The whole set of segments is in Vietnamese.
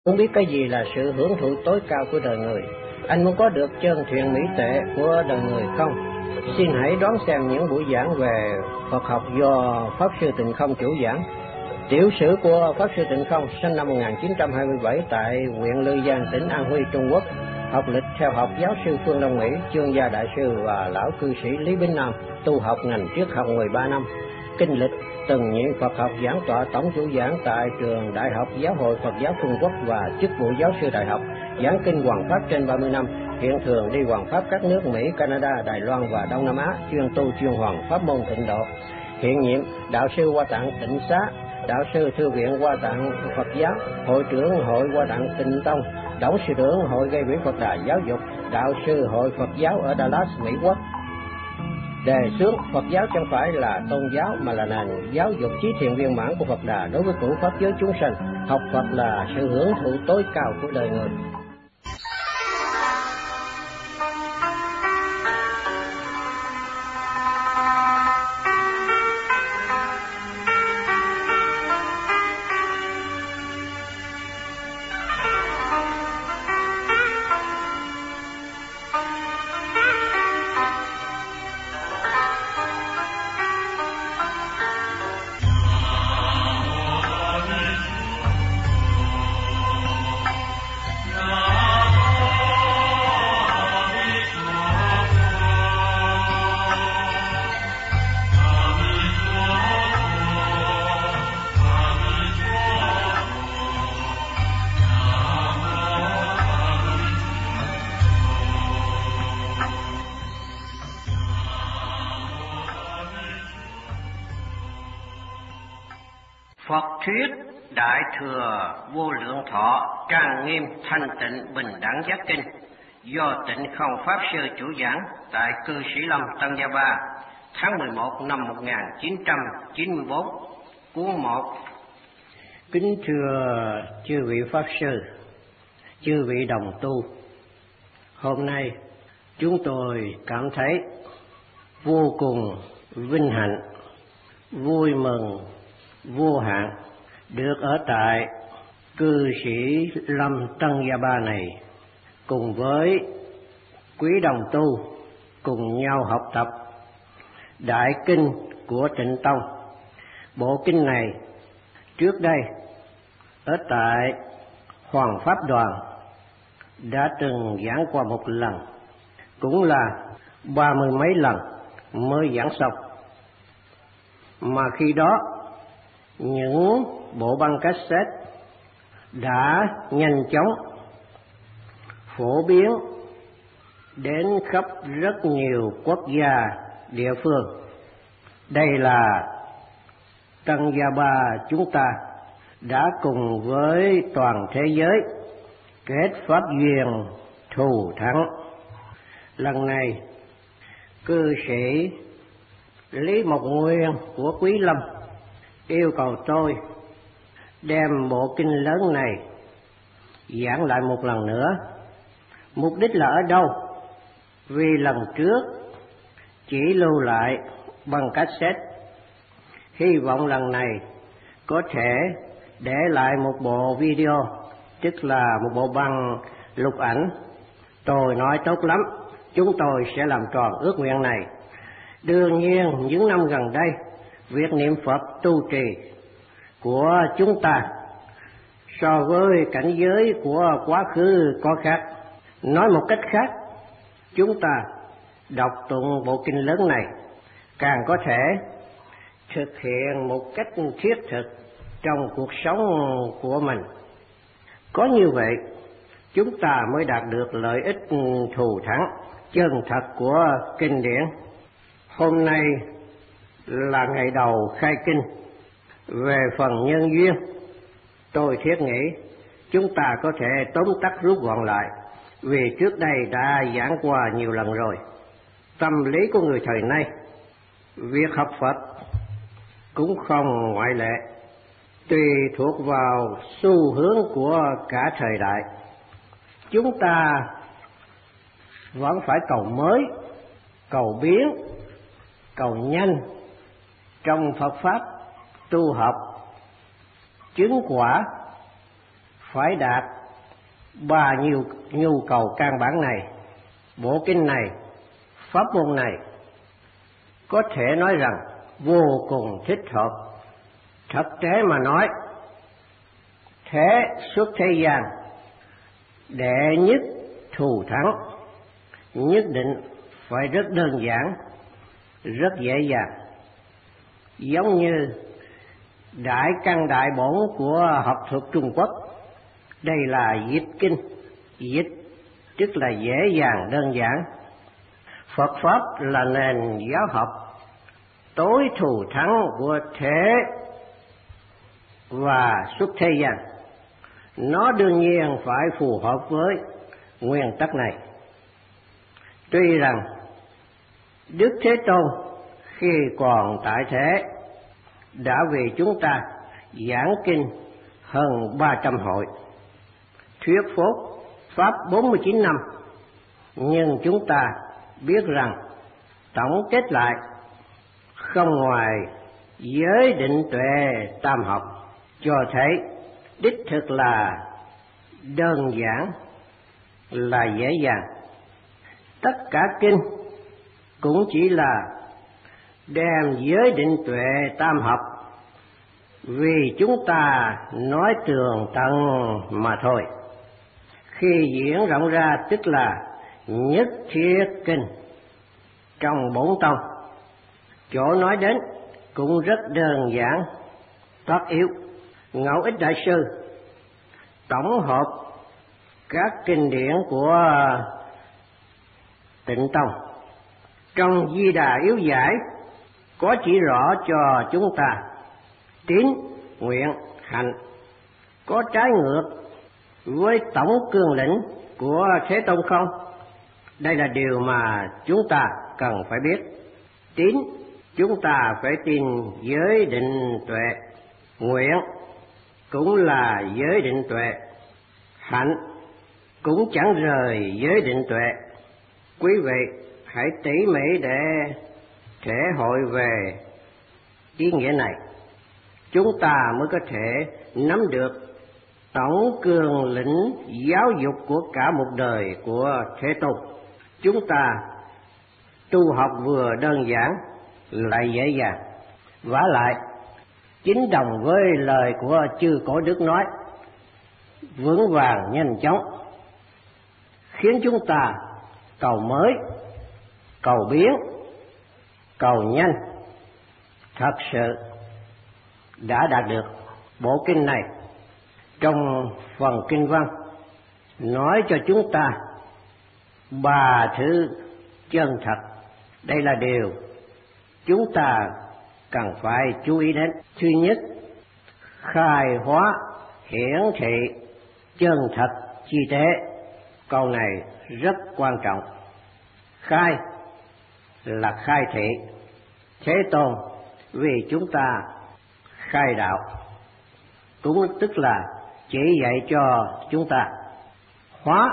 Muốn biết cái gì là sự hưởng thụ tối cao của đời người? Anh muốn có được chân thiện mỹ tệ của đời người không? Xin hãy đón xem những buổi giảng về Phật học do Pháp Sư Tịnh Không chủ giảng. Tiểu sử của Pháp Sư Tịnh Không sinh năm 1927 tại huyện Lư Giang, tỉnh An Huy, Trung Quốc. Học lịch theo học giáo sư Phương Đông Mỹ, chương gia đại sư và lão cư sĩ Lý Bính Nam, tu học ngành triết học 13 năm. Kinh lịch từng nhiệm Phật học giảng tọa tổng chủ giảng tại trường Đại học Giáo hội Phật giáo Trung Quốc và chức vụ giáo sư đại học, giảng kinh Hoằng Pháp trên 30 năm, hiện thường đi Hoằng Pháp các nước Mỹ, Canada, Đài Loan và Đông Nam Á, chuyên tu chuyên Hoằng Pháp môn Tịnh độ. Hiện nhiệm đạo sư Hoa Tạng Tịnh Xá, đạo sư Thư viện Hoa Tạng Phật giáo, hội trưởng hội Hoa Tạng Tịnh Tông,董sự trưởng hội gây quỹ Phật Đà giáo dục, đạo sư hội Phật giáo ở Dallas, Mỹ Quốc. Đề xướng Phật giáo chẳng phải là tôn giáo mà là nền giáo dục trí thiện viên mãn của Phật Đà đối với cửu pháp giới chúng sanh. Học Phật là sự hưởng thụ tối cao của đời người. Phật thuyết Đại thừa vô lượng thọ trang nghiêm thanh tịnh bình đẳng giác kinh do Tịnh Không Pháp Sư chủ giảng tại Cư Sĩ Lâm, Tân Gia Ba, tháng 11 năm 1994, cuốn 1. Kính thưa chư vị Pháp Sư, chư vị đồng tu, hôm nay chúng tôi cảm thấy vô cùng vinh hạnh, vui mừng vô hạn được ở tại Cư Sĩ Lâm Tân Gia Ba này cùng với quý đồng tu cùng nhau học tập đại kinh của Tịnh Tông. Bộ kinh này trước đây ở tại Hoàng Pháp Đoàn đã từng giảng qua một lần, cũng là 30 mấy lần mới giảng xong, mà khi đó những bộ băng cassette đã nhanh chóng phổ biến đến khắp rất nhiều quốc gia địa phương. Đây là Tân Gia Ba chúng ta đã cùng với toàn thế giới kết pháp duyên thù thắng. Lần này cư sĩ Lý Mộc Nguyên của Quý Lâm yêu cầu tôi đem bộ kinh lớn này giảng lại một lần nữa. Mục đích là ở đâu? Vì lần trước chỉ lưu lại bằng cassette, hy vọng lần này có thể để lại một bộ video, tức là một bộ băng lục ảnh. Tôi nói tốt lắm, chúng tôi sẽ làm tròn ước nguyện này. Đương nhiên những năm gần đây việc niệm Phật tu trì của chúng ta so với cảnh giới của quá khứ có khác. Nói một cách khác, chúng ta đọc tụng bộ kinh lớn này càng có thể thực hiện một cách thiết thực trong cuộc sống của mình. Có như vậy, chúng ta mới đạt được lợi ích thù thắng chân thật của kinh điển. Hôm nay là ngày đầu khai kinh. Về phần nhân duyên, tôi thiết nghĩ chúng ta có thể tóm tắt rút gọn lại, vì trước đây đã giảng qua nhiều lần rồi. Tâm lý của người thời nay, việc học Phật cũng không ngoại lệ, tùy thuộc vào xu hướng của cả thời đại. Chúng ta vẫn phải cầu mới, cầu biến, cầu nhanh trong Phật Pháp tu học, chứng quả phải đạt ba nhu cầu căn bản này. Bộ kinh này, pháp môn này có thể nói rằng vô cùng thích hợp. Thực tế mà nói, thế xuất thế gian đệ nhất thù thắng nhất định phải rất đơn giản, rất dễ dàng. Giống như đại căn đại bổn của học thuật Trung Quốc, đây là dịch kinh, dịch tức là dễ dàng đơn giản. Phật Pháp là nền giáo học tối thù thắng của thế và xuất thế gian. Nó đương nhiên phải phù hợp với nguyên tắc này. Tuy rằng Đức Thế Tôn khi còn tại thế đã vì chúng ta giảng kinh hơn 300 hội, thuyết phốt Pháp 49 năm, nhưng chúng ta biết rằng tổng kết lại không ngoài giới định tuệ tam học, cho thấy đích thực là đơn giản, là dễ dàng. Tất cả kinh cũng chỉ là đem giới định tuệ tam học vì chúng ta nói tường tận mà thôi. Khi diễn rộng ra tức là nhất thiết kinh. Trong bổn tông, chỗ nói đến cũng rất đơn giản, tất yếu. Ngẫu Ích Đại Sư tổng hợp các kinh điển của Tịnh Tông trong Di Đà Yếu Giải có chỉ rõ cho chúng ta tín, nguyện, hạnh có trái ngược với tổng cương lĩnh của Thế Tôn không? Đây là điều mà chúng ta cần phải biết. Tín, chúng ta phải tin giới định tuệ. Nguyện cũng là giới định tuệ. Hạnh cũng chẳng rời giới định tuệ. Quý vị hãy tỉ mỉ để thể hội về ý nghĩa này, chúng ta mới có thể nắm được tổng cương lĩnh giáo dục của cả một đời của Thế Tôn. Chúng ta tu học vừa đơn giản lại dễ dàng. Vả lại, chính đồng với lời của chư Cổ Đức nói, vững vàng nhanh chóng, khiến chúng ta cầu mới, cầu biến, cầu nhanh, thật sự đã đạt được. Bộ kinh này trong phần kinh văn nói cho chúng ta ba thứ chân thật. Đây là điều chúng ta cần phải chú ý đến. Thứ nhất, khai hóa hiển thị chân thật chi tế. Câu này rất quan trọng. Khai là khai thị. Thế Tôn vì chúng ta khai đạo, cũng tức là chỉ dạy cho chúng ta. Hóa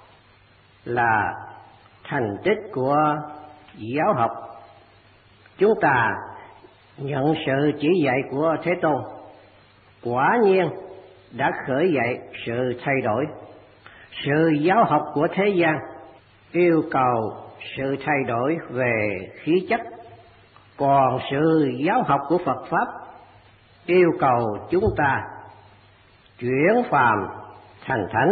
là thành tích của giáo học. Chúng ta nhận sự chỉ dạy của Thế Tôn, quả nhiên đã khởi dậy sự thay đổi. Sự giáo học của thế gian yêu cầu sự thay đổi về khí chất, còn sự giáo học của Phật Pháp yêu cầu chúng ta chuyển phàm thành thánh.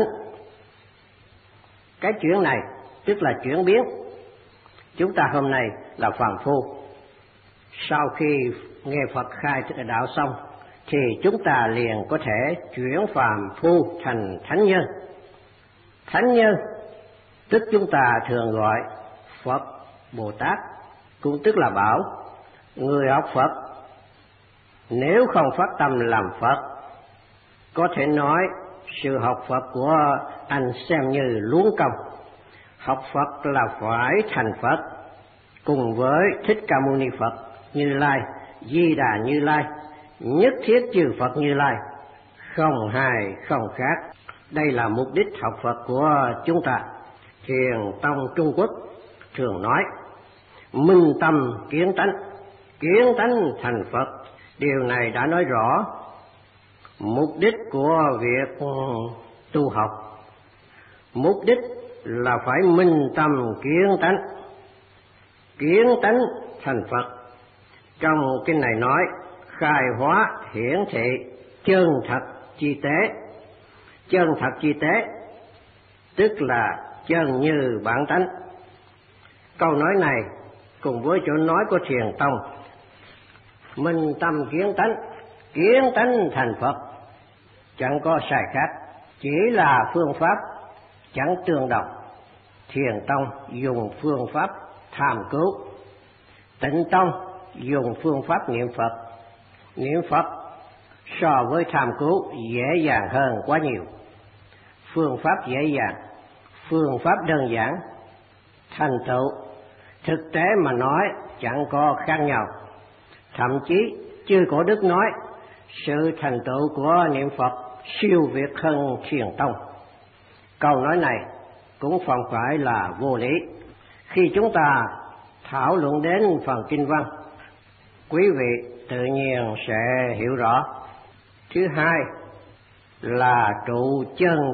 Cái chuyển này tức là chuyển biến. Chúng ta hôm nay là phàm phu, sau khi nghe Phật khai đạo xong thì chúng ta liền có thể chuyển phàm phu thành thánh nhân. Thánh nhân tức chúng ta thường gọi Phật, Bồ Tát, cũng tức là bảo người học Phật nếu không phát tâm làm Phật, có thể nói sự học Phật của anh xem như luống công. Học Phật là phải thành Phật, cùng với Thích Ca Mâu Ni Phật, Như Lai, Di Đà Như Lai, nhất thiết chư Phật Như Lai, không hai không khác. Đây là mục đích học Phật của chúng ta. Thiền tông Trung Quốc thường nói minh tâm kiến tánh, kiến tánh thành Phật. Điều này đã nói rõ Mục đích của việc tu học, mục đích là phải minh tâm kiến tánh thành Phật. Trong kinh này nói khai hóa hiển thị chân thật chi tế. Chân thật chi tế tức là chân như bản tánh. Câu nói này cùng với chỗ nói của Thiền Tông, minh tâm kiến tánh thành Phật, chẳng có sai khác, chỉ là phương pháp chẳng tương đồng. Thiền Tông dùng phương pháp tham cứu, Tịnh Tông dùng phương pháp niệm Phật. Niệm Phật so với tham cứu dễ dàng hơn quá nhiều. Phương pháp dễ dàng, phương pháp đơn giản, thành tựu thực tế mà nói chẳng có khác nhau. Thậm chí chư Cổ Đức nói sự thành tựu của niệm Phật siêu việt hơn Thiền Tông. Câu nói này cũng không phải là vô lý. Khi chúng ta thảo luận đến phần kinh văn, quý vị tự nhiên sẽ hiểu rõ. Thứ hai là trụ chân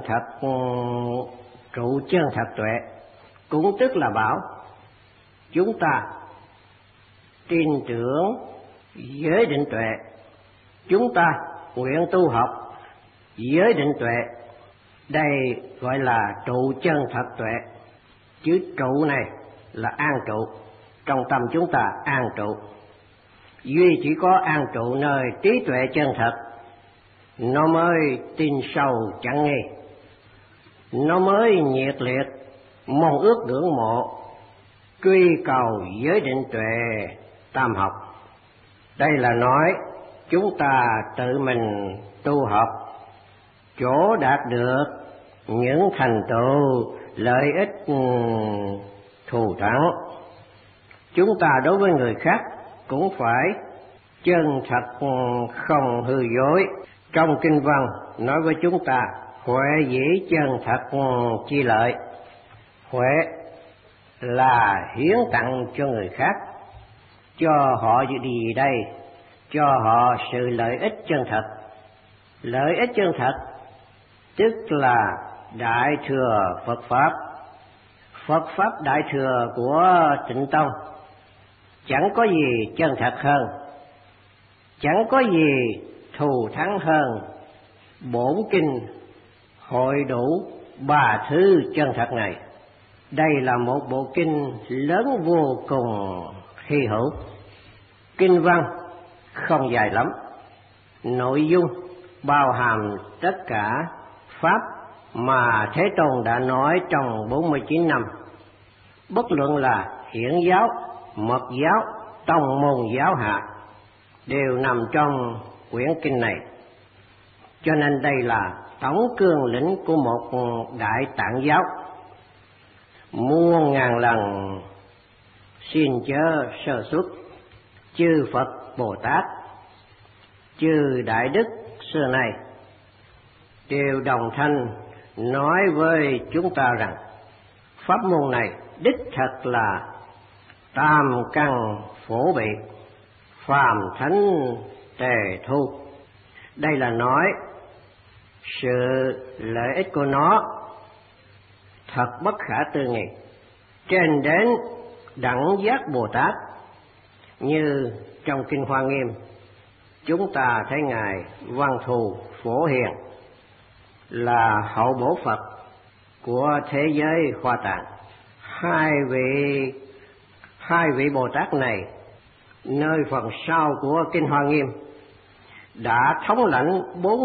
thật tuệ, cũng tức là bảo chúng ta tin tưởng giới định tuệ, chúng ta nguyện tu học giới định tuệ. Đây gọi là trụ chân thật tuệ. Chữ trụ này là an trụ, trong tâm chúng ta an trụ. Duy chỉ có an trụ nơi trí tuệ chân thật, nó mới tin sâu chẳng nghi, nó mới nhiệt liệt mong ước ngưỡng mộ truy cầu giới định tuệ tam học. Đây là nói chúng ta tự mình tu học, chỗ đạt được những thành tựu lợi ích thù thắng. Chúng ta đối với người khác cũng phải chân thật không hư dối. Trong kinh văn nói với chúng ta huệ dĩ chân thật chi lợi. Huệ là hiến tặng cho người khác, cho họ gì đây? Cho họ sự lợi ích chân thật. Lợi ích chân thật tức là Đại Thừa Phật Pháp. Phật Pháp Đại Thừa của Tịnh Tông chẳng có gì chân thật hơn, chẳng có gì thù thắng hơn bổn kinh hội đủ ba thứ chân thật này. Đây là một bộ kinh lớn vô cùng hy hữu. Kinh văn không dài lắm, nội dung bao hàm tất cả pháp mà Thế Tôn đã nói trong 49 năm. Bất luận là hiển giáo, mật giáo, tông môn giáo hạ đều nằm trong quyển kinh này. Cho nên đây là tổng cương lĩnh của một đại tạng giáo. Muôn ngàn lần xin chớ sơ xuất, chư Phật Bồ Tát, chư Đại Đức xưa nay đều đồng thanh nói với chúng ta rằng pháp môn này đích thật là tam căn phổ biệt, phàm thánh tề thu. Đây là nói sự lợi ích của nó thật bất khả tư nghị, trên đến đẳng giác Bồ Tát. Như trong kinh Hoa Nghiêm, chúng ta thấy Ngài Văn Thù Phổ Hiền là hậu bổ Phật của thế giới Hoa Tạng. Hai vị Bồ Tát này nơi phần sau của kinh Hoa Nghiêm đã thống lãnh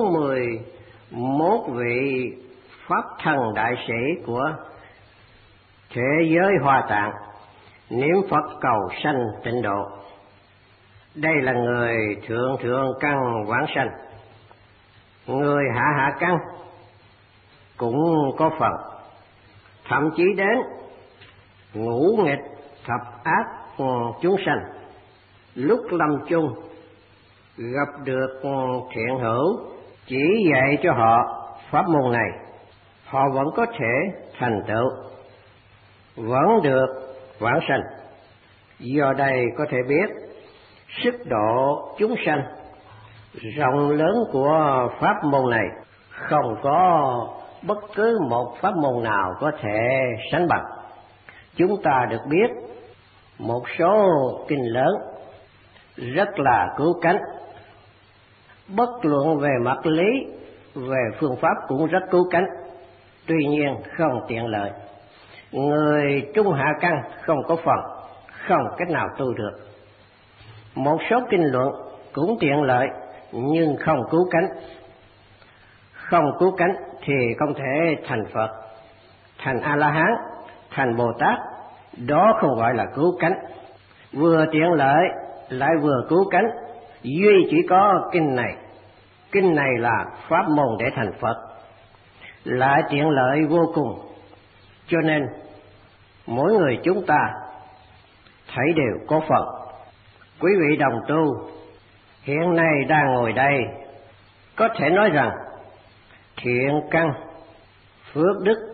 41 vị pháp thần đại sĩ của thế giới Hoa Tạng niệm Phật cầu sanh tịnh độ. Đây là người thượng căn vãng sanh, người hạ căn cũng có phần, thậm chí đến ngũ nghịch thập ác chúng sanh. Lúc lâm chung gặp được thiện hữu chỉ dạy cho họ pháp môn này, họ vẫn có thể thành tựu, vẫn được vãng sanh. Do đây có thể biết sức độ chúng sanh rộng lớn của pháp môn này không có bất cứ một pháp môn nào có thể sánh bằng. Chúng ta được biết một số kinh lớn rất là cứu cánh, bất luận về mặt lý, về phương pháp cũng rất cứu cánh, tuy nhiên không tiện lợi. Người trung hạ căn không có phần, không cách nào tu được. Một số kinh luận cũng tiện lợi nhưng không cứu cánh. Không cứu cánh thì không thể thành Phật, thành A-la-hán, thành Bồ Tát. Đó không gọi là cứu cánh. Vừa tiện lợi lại vừa cứu cánh, duy chỉ có kinh này. Kinh này là pháp môn để thành Phật, lại tiện lợi vô cùng. Cho nên mỗi người chúng ta thấy đều có phần. Quý vị đồng tu hiện nay đang ngồi đây, có thể nói rằng thiện căn, phước đức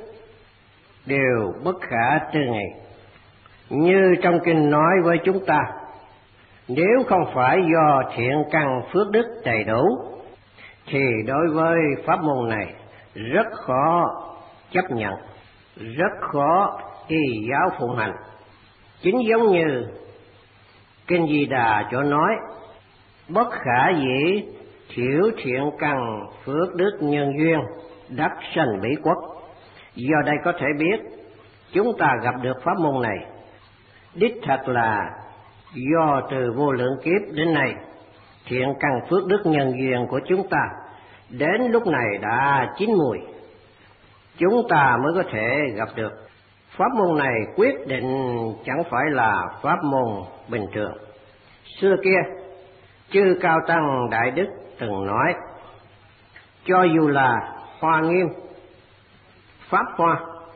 đều bất khả tư nghị. Như trong kinh nói với chúng ta, nếu không phải do thiện căn phước đức đầy đủ, thì đối với pháp môn này rất khó chấp nhận, rất khó y giáo phụng hành. Chính giống như kinh Di Đà chỗ nói, bất khả dĩ thiểu thiện căn phước đức nhân duyên, đắc sanh Bỉ quốc. Do đây có thể biết chúng ta gặp được pháp môn này đích thật là do từ vô lượng kiếp đến nay, thiện căn phước đức nhân duyên của chúng ta đến lúc này đã chín mùi, chúng ta mới có thể gặp được. Pháp môn này quyết định chẳng phải là pháp môn bình thường. Xưa kia, chư Cao Tăng Đại Đức từng nói, cho dù là Hoa Nghiêm, Pháp Hoa,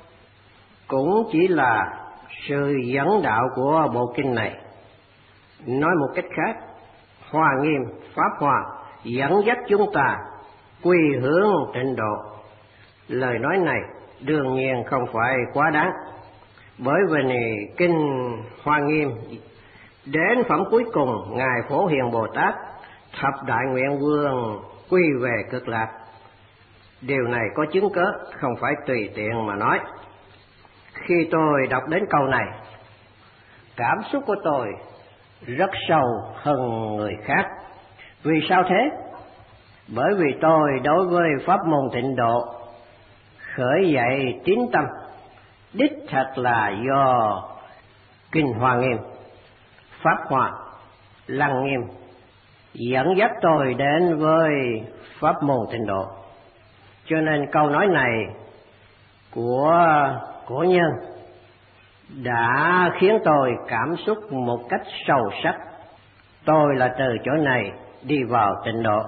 cũng chỉ là sự dẫn đạo của bộ kinh này. Nói một cách khác, Hoa Nghiêm, Pháp Hoa dẫn dắt chúng ta quy hướng tịnh độ. Lời nói này đương nhiên không phải quá đáng, bởi vì kinh Hoa Nghiêm đến phẩm cuối cùng, Ngài Phổ Hiền Bồ Tát thập đại nguyện vương quy về cực lạc. Điều này có chứng cớ, không phải tùy tiện mà nói. Khi tôi đọc đến câu này, cảm xúc của tôi rất sâu hơn người khác. Vì sao thế? Bởi vì tôi đối với pháp môn tịnh độ khởi dậy tín tâm đích thật là do kinh Hoa Nghiêm, Pháp Hoa, Lăng Nghiêm dẫn dắt tôi đến với pháp môn tịnh độ. Cho nên câu nói này của nhân đã khiến tôi cảm xúc một cách sâu sắc. Tôi là từ chỗ này đi vào tịnh độ.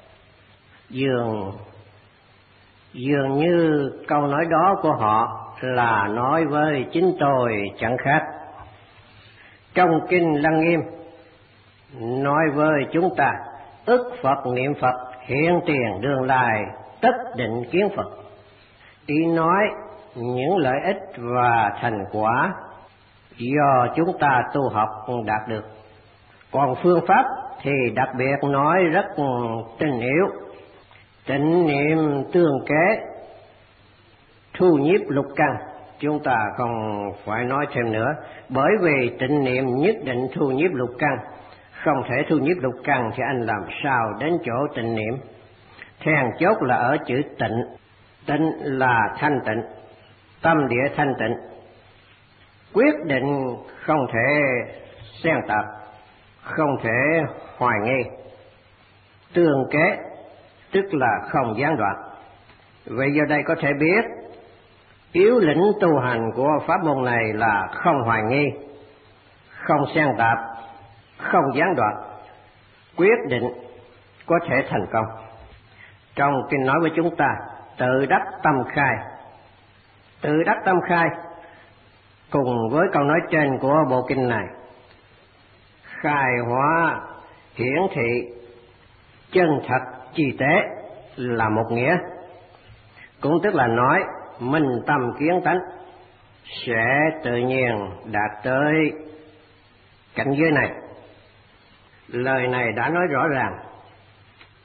Dường như câu nói đó của họ là nói với chính tôi chẳng khác. Trong kinh Lăng Nghiêm nói với chúng ta, ức Phật niệm Phật, hiện tiền đương lai, tất định kiến Phật. Ý nói những lợi ích và thành quả do chúng ta tu học đạt được. Còn phương pháp thì đặc biệt nói rất tinh yếu, tịnh niệm tương kế, thu nhiếp lục căn. Chúng ta không phải nói thêm nữa, bởi vì tịnh niệm nhất định thu nhiếp lục căn. Không thể thu nhiếp lục căn thì anh làm sao đến chỗ tịnh niệm. Then chốt là ở chữ tịnh. Tịnh là thanh tịnh, tâm địa thanh tịnh, quyết định không thể xen tạp, không thể hoài nghi. Tương kế tức là không gián đoạn. Vậy giờ đây có thể biết yếu lĩnh tu hành của pháp môn này là không hoài nghi, không xen tạp, không gián đoạn, quyết định có thể thành công. Trong kinh nói với chúng ta, tự đắc tâm khai. Tự đắc tâm khai cùng với câu nói trên của bộ kinh này, khai hóa hiển thị chân thật chi tế là một nghĩa. Cũng tức là nói minh tâm kiến tánh sẽ tự nhiên đạt tới cảnh giới này. Lời này đã nói rõ ràng,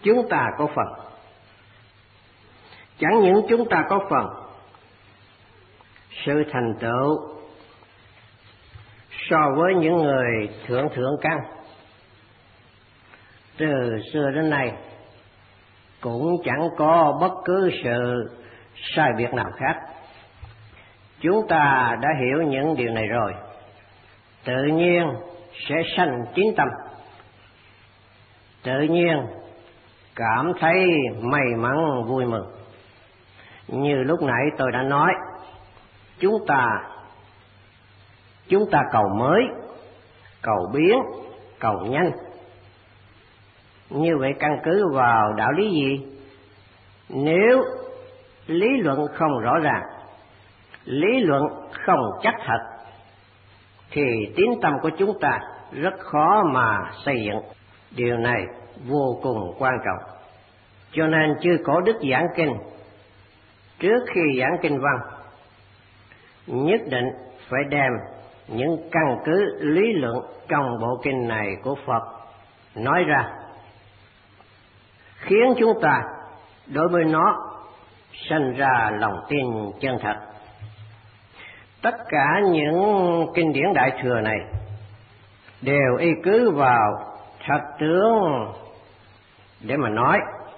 chúng ta có phần. Chẳng những chúng ta có phần, sự thành tựu so với những người thượng căn từ xưa đến nay cũng chẳng có bất cứ sự sai biệt nào khác. Chúng ta đã hiểu những điều này rồi, tự nhiên sẽ sanh tín tâm, tự nhiên cảm thấy may mắn vui mừng. Như lúc nãy tôi đã nói, chúng ta cầu mới, cầu biến, cầu nhanh. Như vậy căn cứ vào đạo lý gì? Nếu lý luận không rõ ràng, lý luận không chắc thật, thì tín tâm của chúng ta rất khó mà xây dựng. Điều này vô cùng quan trọng. Cho nên chư Cổ Đức giảng kinh, trước khi giảng kinh văn, nhất định phải đem những căn cứ lý luận trong bộ kinh này của Phật nói ra, khiến chúng ta đối với nó sinh ra lòng tin chân thật. Tất cả những kinh điển Đại Thừa này đều y cứ vào thật tướng để mà nói.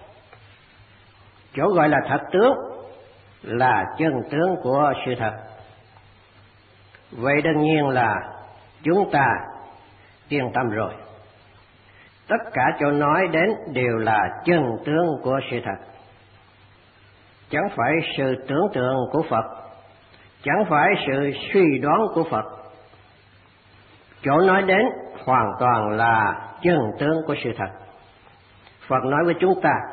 Chỗ gọi là thật tướng là chân tướng của sự thật. Vậy đương nhiên là chúng ta yên tâm rồi. Tất cả chỗ nói đến đều là chân tướng của sự thật, chẳng phải sự tưởng tượng của Phật, chẳng phải sự suy đoán của Phật. Chỗ nói đến hoàn toàn là chân tướng của sự thật. Phật nói với chúng ta,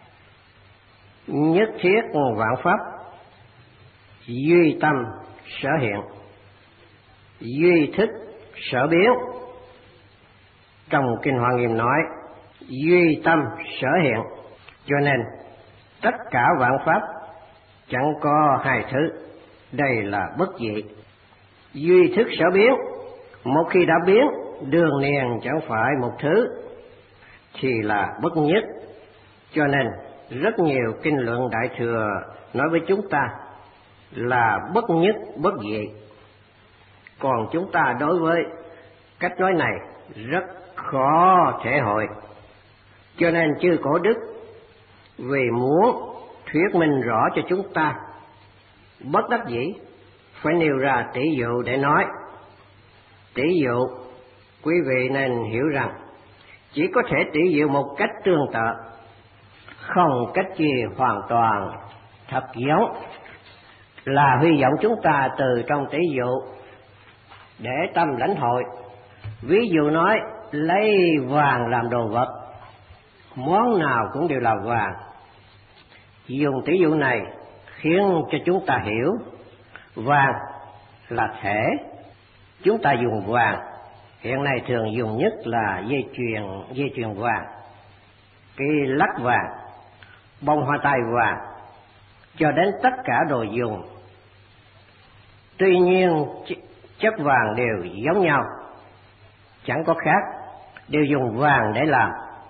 nhất thiết vạn pháp duy tâm sở hiện, duy thức sở biến. Trong Kinh Hoa Nghiêm nói duy tâm sở hiện, cho nên tất cả vạn pháp chẳng có hai thứ, đây là bất dị. Duy thức sở biến, một khi đã biến, đương nhiên chẳng phải một thứ, thì là bất nhất. Cho nên rất nhiều kinh luận Đại Thừa nói với chúng ta là bất nhất bất dị. Còn chúng ta đối với cách nói này rất khó thể hội. Cho nên chư Cổ Đức vì muốn thuyết minh rõ cho chúng ta, bất đắc dĩ phải nêu ra tỷ dụ để nói. Tỷ dụ quý vị nên hiểu rằng chỉ có thể tỷ dụ một cách tương tự, không cách gì hoàn toàn thật giống, là hy vọng chúng ta từ trong tỷ dụ để tâm lãnh hội. Ví dụ nói lấy vàng làm đồ vật, món nào cũng đều là vàng. Dùng tỷ dụ này khiến cho chúng ta hiểu vàng là thể. Chúng ta dùng vàng, hiện nay thường dùng nhất là dây chuyền vàng, cái lắc vàng, bông hoa tai vàng, cho đến tất cả đồ dùng. Tuy nhiên chất vàng đều giống nhau, chẳng có khác, đều dùng vàng để làm.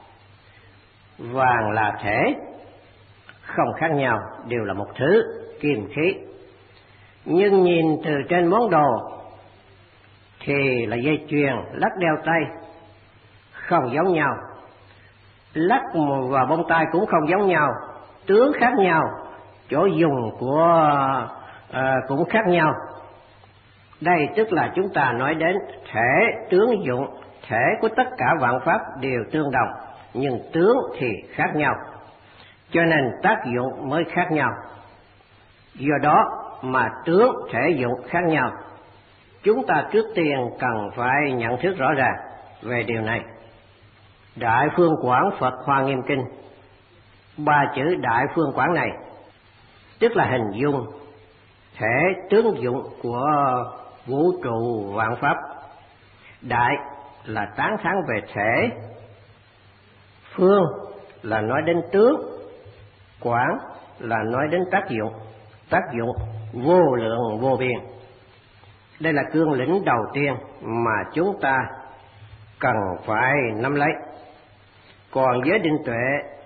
Vàng là thể, không khác nhau, đều là một thứ kim khí. Nhưng nhìn từ trên món đồ thì là dây chuyền, lắc đeo tay, không giống nhau. Lắc và bông tai cũng không giống nhau, tướng khác nhau, chỗ dùng của cũng khác nhau. Đây tức là chúng ta nói đến thể, tướng, dụng. Thể của tất cả vạn pháp đều tương đồng, nhưng tướng thì khác nhau, cho nên tác dụng mới khác nhau. Do đó mà tướng, thể, dụng khác nhau. Chúng ta trước tiên cần phải nhận thức rõ ràng về điều này. Đại Phương Quảng Phật Hoa Nghiêm Kinh, ba chữ Đại Phương Quảng này tức là hình dung thể, tướng, dụng của vũ trụ vạn pháp. Đại là tán thán về thể, phương là nói đến tướng, quảng là nói đến tác dụng vô lượng vô biên. Đây là cương lĩnh đầu tiên mà chúng ta cần phải nắm lấy. Còn với định tuệ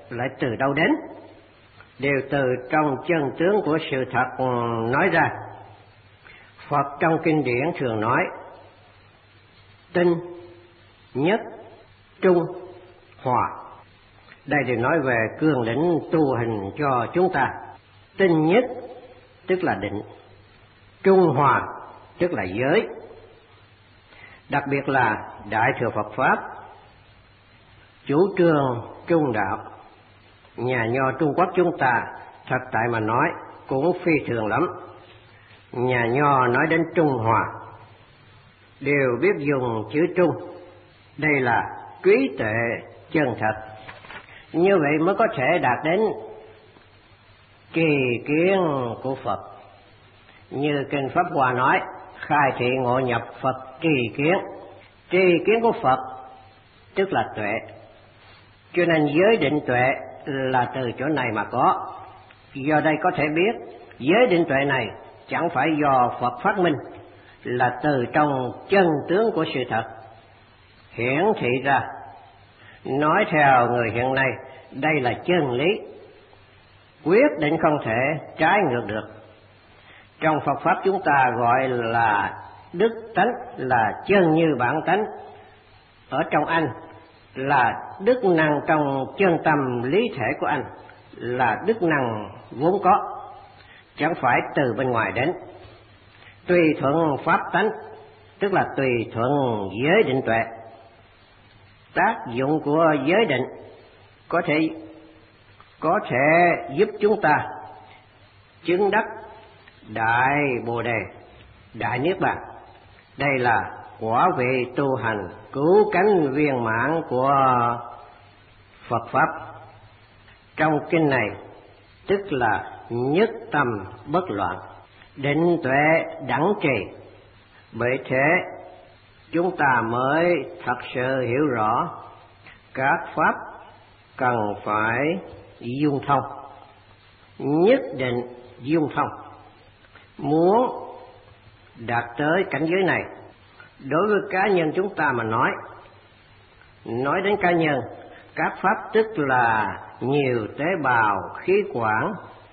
lại từ đâu đến? Đều từ trong chân tướng của sự thật nói ra. Phật trong kinh điển thường nói tinh, nhất, trung, hòa. Đây đều nói về cương lĩnh tu hành cho chúng ta. Tinh nhất tức là định, trung hòa tức là giới. Đặc biệt là Đại thừa Phật Pháp chủ trương trung đạo. Nhà nho Trung Quốc chúng ta thật tại mà nói cũng phi thường lắm. Nhà nho nói đến trung hòa đều biết dùng chữ trung. Đây là trí tuệ chân thật. Như vậy mới có thể đạt đến kỳ kiến của Phật. Như kinh Pháp Hoa nói, khai thị ngộ nhập Phật kỳ kiến. Kỳ kiến của Phật tức là tuệ. Cho nên giới định tuệ là từ chỗ này mà có. Do đây có thể biết giới định tuệ này chẳng phải do Phật phát minh, là từ trong chân tướng của sự thật hiển thị ra. Nói theo người hiện nay, đây là chân lý, quyết định không thể trái ngược được. Trong Phật Pháp chúng ta gọi là đức tánh, là chân như bản tánh. Ở trong anh là đức năng trong chân tâm lý thể của anh, là đức năng vốn có, chẳng phải từ bên ngoài đến. Tùy thuận pháp tánh tức là tùy thuận giới định tuệ. Tác dụng của giới định có thể giúp chúng ta chứng đắc đại Bồ Đề, đại Niết Bàn. Đây là quả vị tu hành cứu cánh viên mãn của Phật Pháp. Trong kinh này tức là nhất tâm bất loạn, định tuệ đẳng trì. Bởi thế chúng ta mới thật sự hiểu rõ các pháp cần phải dung thông, nhất định dung thông. Muốn đạt tới cảnh giới này, đối với cá nhân chúng ta mà nói đến cá nhân, các pháp tức là nhiều tế bào khí quản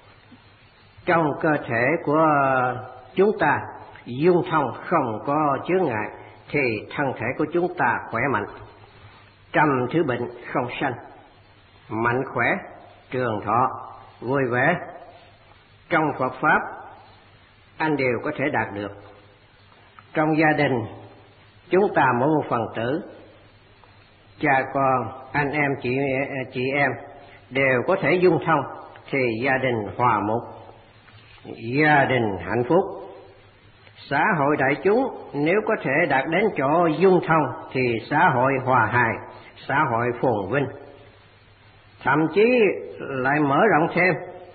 trong cơ thể của chúng ta dung thông, không có chướng ngại, thì thân thể của chúng ta khỏe mạnh, trăm thứ bệnh không sanh, mạnh khỏe, trường thọ, vui vẻ. Trong Phật Pháp anh đều có thể đạt được. Trong gia đình chúng ta mỗi một phần tử, cha con, anh em, chị em đều có thể dung thông, thì gia đình hòa mục, gia đình hạnh phúc. Xã hội đại chúng nếu có thể đạt đến chỗ dung thông thì xã hội hòa hài, xã hội phồn vinh, thậm chí lại mở rộng thêm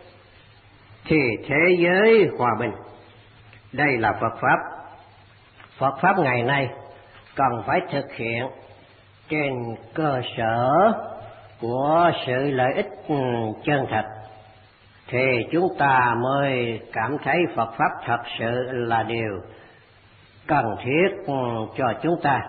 thì thế giới hòa bình. Đây là Phật Pháp. Phật Pháp ngày nay cần phải thực hiện trên cơ sở của sự lợi ích chân thật, thì chúng ta mới cảm thấy Phật Pháp thật sự là điều cần thiết cho chúng ta.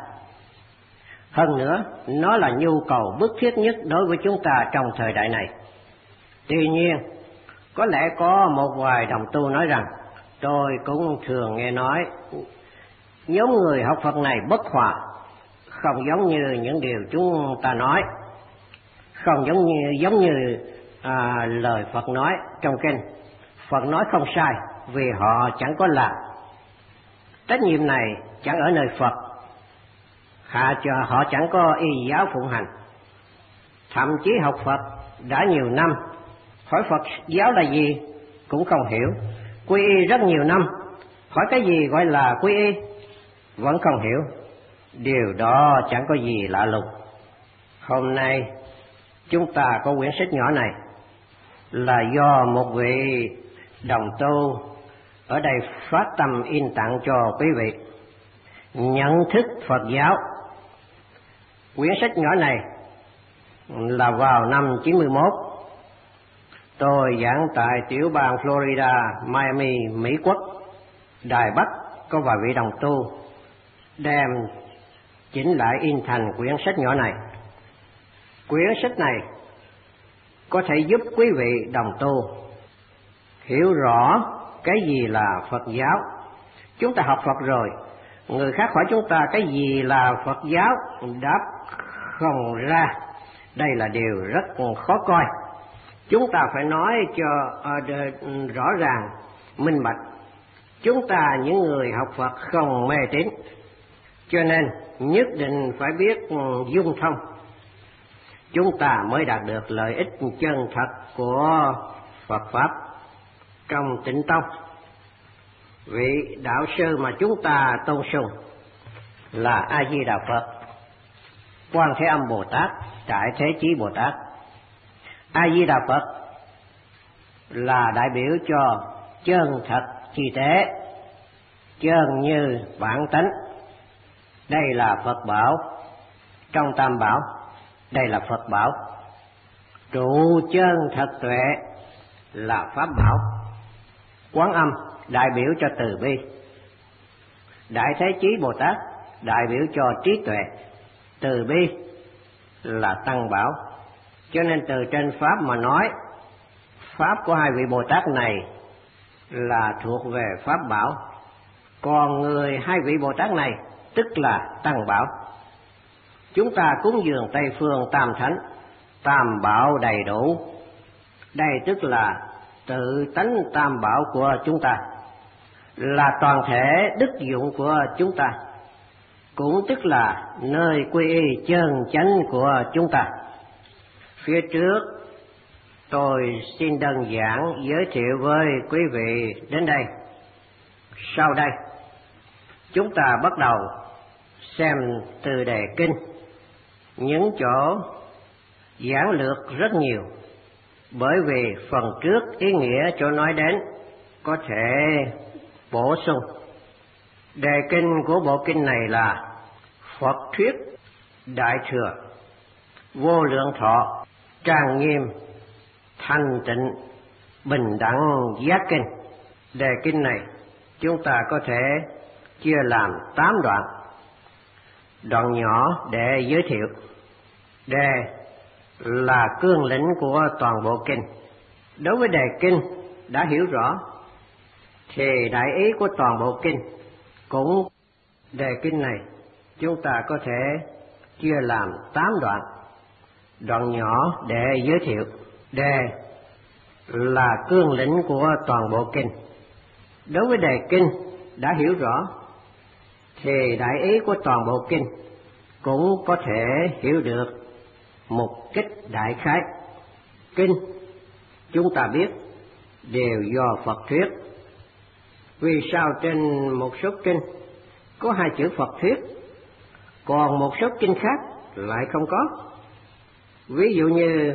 Hơn nữa, nó là nhu cầu bức thiết nhất đối với chúng ta trong thời đại này. Tuy nhiên, có lẽ có một vài đồng tu nói rằng, tôi cũng thường nghe nói, nhóm người học Phật này bất hòa, không giống như những điều chúng ta nói, không giống như lời Phật nói trong kinh. Phật nói không sai vì họ chẳng có làm. Trách nhiệm này chẳng ở nơi Phật, họ chẳng có y giáo phụng hành. Thậm chí học Phật đã nhiều năm, hỏi Phật giáo là gì cũng không hiểu. Quy y rất nhiều năm, hỏi cái gì gọi là quy y vẫn không hiểu. Điều đó chẳng có gì lạ lùng. Hôm nay chúng ta có quyển sách nhỏ này là do một vị đồng tu ở đây phát tâm in tặng cho quý vị. Nhận thức Phật giáo. Quyển sách nhỏ này là vào năm 91 tôi giảng tại tiểu bang Florida, Miami, Mỹ Quốc. Đài Bắc có vài vị đồng tu đem chỉnh lại in thành quyển sách nhỏ này. Quyển sách này có thể giúp quý vị đồng tu hiểu rõ cái gì là Phật giáo. Chúng ta học Phật rồi, người khác hỏi chúng ta cái gì là Phật giáo, đáp không ra. Đây là điều rất khó coi. Chúng ta phải nói cho rõ ràng, minh bạch. Chúng ta những người học Phật không mê tín, cho nên nhất định phải biết dung thông, chúng ta mới đạt được lợi ích chân thật của Phật Pháp. Trong Tịnh Tông, vị đạo sư mà chúng ta tôn sùng là A Di Đà Phật, Quan Thế Âm Bồ Tát, Đại Thế Chí Bồ Tát. A Di Đà Phật là đại biểu cho chân thật chi tế, chân như bản tánh. Đây là Phật bảo. Trong Tam Bảo, đây là Phật bảo. Trụ chân thật tuệ là Pháp bảo. Quán Âm đại biểu cho từ bi. Đại Thế Chí Bồ Tát đại biểu cho trí tuệ. Từ bi là Tăng bảo. Cho nên từ trên Pháp mà nói, Pháp của hai vị Bồ Tát này là thuộc về Pháp bảo. Còn người hai vị Bồ Tát này tức là Tăng bảo. Chúng ta cúng dường Tây Phương Tam Thánh, Tam bảo đầy đủ. Đây tức là tự tánh Tam bảo của chúng ta, là toàn thể đức dụng của chúng ta, cũng tức là nơi quy y chân chánh của chúng ta. Phía trước tôi xin đơn giản giới thiệu với quý vị đến đây. Sau đây chúng ta bắt đầu xem từ đề kinh. Những chỗ giảng lược rất nhiều, bởi vì phần trước ý nghĩa chỗ nói đến có thể bổ sung. Đề kinh của bộ kinh này là Phật thuyết Đại Thừa Vô Lượng Thọ Trang Nghiêm Thanh Tịnh Bình Đẳng Giác Kinh. Đề kinh này chúng ta có thể chia làm 8 đoạn. Đoạn nhỏ để giới thiệu. Đề là cương lĩnh của toàn bộ kinh. Đối với đề kinh đã hiểu rõ, thì đại ý của toàn bộ kinh cũng. Đề kinh này chúng ta có thể chia làm 8 đoạn. Đoạn nhỏ để giới thiệu. Đề là cương lĩnh của toàn bộ kinh. Đối với đề kinh đã hiểu rõ, thì đại ý của toàn bộ kinh cũng có thể hiểu được mục kích đại khái. Kinh chúng ta biết đều do Phật thuyết. Vì sao trên một số kinh có 2 chữ Phật thuyết, còn một số kinh khác lại không có? Ví dụ như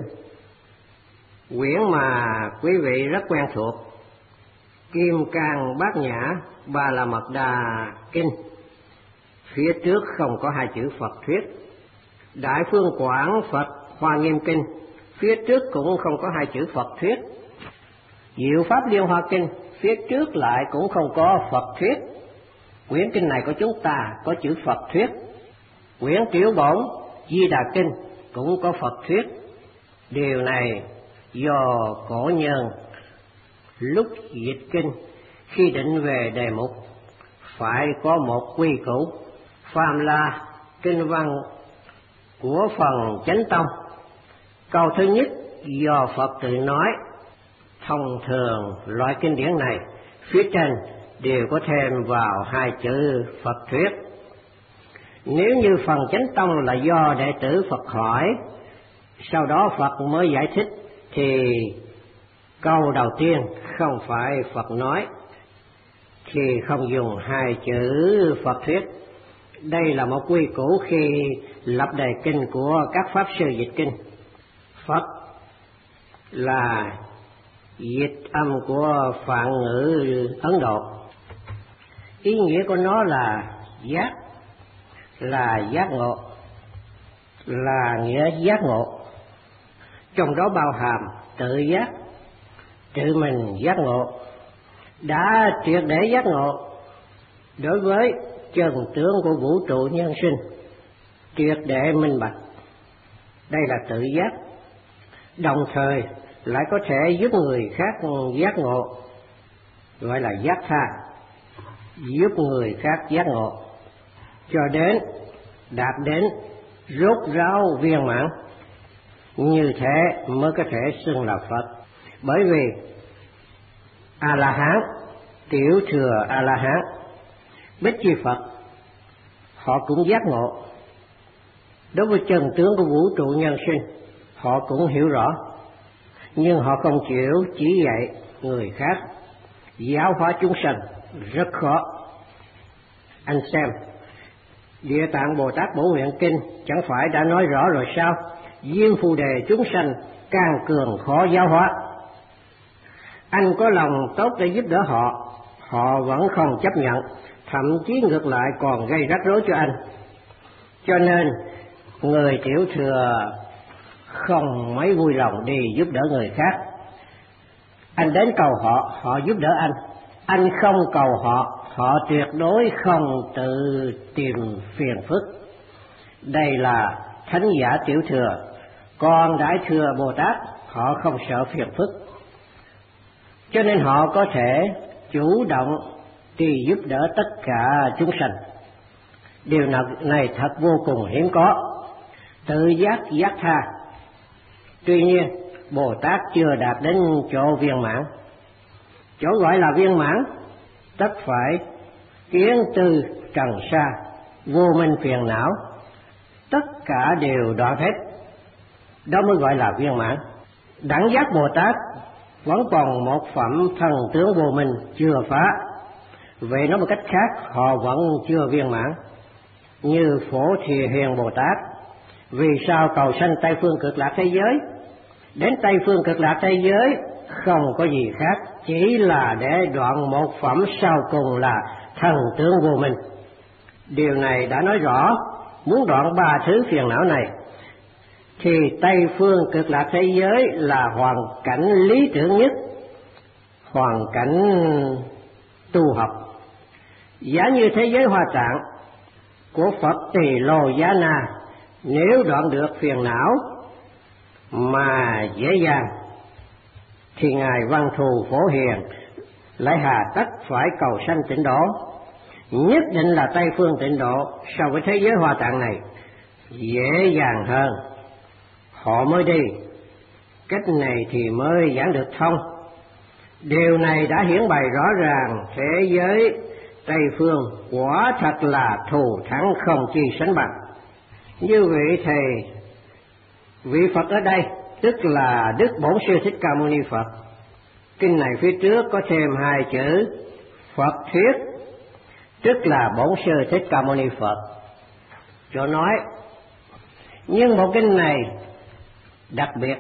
quyển mà quý vị rất quen thuộc, Kim Cang Bát Nhã Ba La Mật Đà Kinh, phía trước không có 2 chữ Phật thuyết. Đại Phương Quảng Phật Hoa Nghiêm Kinh, phía trước cũng không có 2 chữ Phật thuyết. Diệu Pháp Liên Hoa Kinh, phía trước lại cũng không có Phật thuyết. Quyển kinh này của chúng ta có chữ Phật thuyết. Quyển Tiểu Bổn Di Đà Kinh cũng có Phật thuyết. Điều này do cổ nhân lúc dịch kinh, khi định về đề mục phải có một quy củ. Phàm là kinh văn của phần Chánh Tông, câu thứ nhất do Phật tự nói. Thông thường loại kinh điển này phía trên đều có thêm vào 2 chữ Phật thuyết. Nếu như phần Chánh Tông là do đệ tử Phật hỏi, sau đó Phật mới giải thích, thì câu đầu tiên không phải Phật nói, thì không dùng 2 chữ Phật thuyết. Đây là một quy củ khi lập đề kinh của các pháp sư dịch kinh. Phật là dịch âm của Phạn ngữ Ấn Độ. Ý nghĩa của nó là giác, là giác ngộ, là nghĩa giác ngộ. Trong đó bao hàm tự giác, tự mình giác ngộ, đã triệt để giác ngộ đối với chân tướng của vũ trụ nhân sinh, triệt để minh bạch. Đây là tự giác. đồng thời lại có thể giúp người khác giác ngộ, gọi là giác tha, giúp người khác giác ngộ cho đến đạt đến rốt ráo viên mãn. Như thế mới có thể xưng là Phật. Bởi vì A-la-hán, tiểu thừa A-la-hán, Bích Chi Phật, họ cũng giác ngộ. Đối với chân tướng của vũ trụ nhân sinh, họ cũng hiểu rõ, nhưng họ không chịu chỉ dạy người khác, giáo hóa chúng sanh rất khó. Anh xem, Địa Tạng Bồ Tát Bổ Nguyện Kinh chẳng phải đã nói rõ rồi sao? Duyên phù đề chúng sanh càng cường khó giáo hóa. Anh có lòng tốt để giúp đỡ họ, họ vẫn không chấp nhận, thậm chí ngược lại còn gây rắc rối cho anh. Cho nên người tiểu thừa không mấy vui lòng đi giúp đỡ người khác. Anh đến cầu họ, họ giúp đỡ anh. Anh không cầu họ, họ tuyệt đối không tự tìm phiền phức. Đây là thánh giả tiểu thừa. Còn đại thừa Bồ Tát, họ không sợ phiền phức, cho nên họ có thể chủ động đi giúp đỡ tất cả chúng sanh. Điều này thật vô cùng hiếm có. Tự giác giác tha. Tuy nhiên Bồ Tát chưa đạt đến chỗ viên mãn. Chỗ gọi là viên mãn tất phải kiến tư trần sa, vô minh phiền não, tất cả đều đoạn hết, đó mới gọi là viên mãn. Đẳng giác Bồ Tát vẫn còn một phẩm thần tướng vô minh chưa phá. Vậy nói một cách khác, họ vẫn chưa viên mãn. Như Phổ Trì Hiền Bồ Tát, vì sao cầu sanh Tây Phương Cực Lạc thế giới? Đến Tây Phương Cực Lạc thế giới không có gì khác, chỉ là để đoạn một phẩm sau cùng là thần tướng vô minh. Điều này đã nói rõ, muốn đoạn ba thứ phiền não này thì Tây Phương Cực Lạc thế giới là hoàn cảnh lý tưởng nhất, hoàn cảnh tu học. Giả như thế giới Hoa Tạng của Phật Tỳ Lô Giá Na, nếu đoạn được phiền não mà dễ dàng thì Ngài Văn Thù Phổ Hiền lại hà tất phải cầu sanh tịnh độ. Nhất định là Tây Phương tịnh độ so với thế giới Hoa Tạng này dễ dàng hơn, họ mới đi. Cách này thì mới giảng được thông. Điều này đã hiển bày rõ ràng, thế giới Tây Phương quả thật là thù thắng không chi sánh bằng. Như vậy thầy, vị Phật ở đây tức là Đức Bổn Sư Thích Ca Mâu Ni Phật. Kinh này phía trước có thêm hai chữ Phật thuyết, tức là Bổn Sư Thích Ca Mâu Ni Phật cho nói. Nhưng bộ kinh này đặc biệt,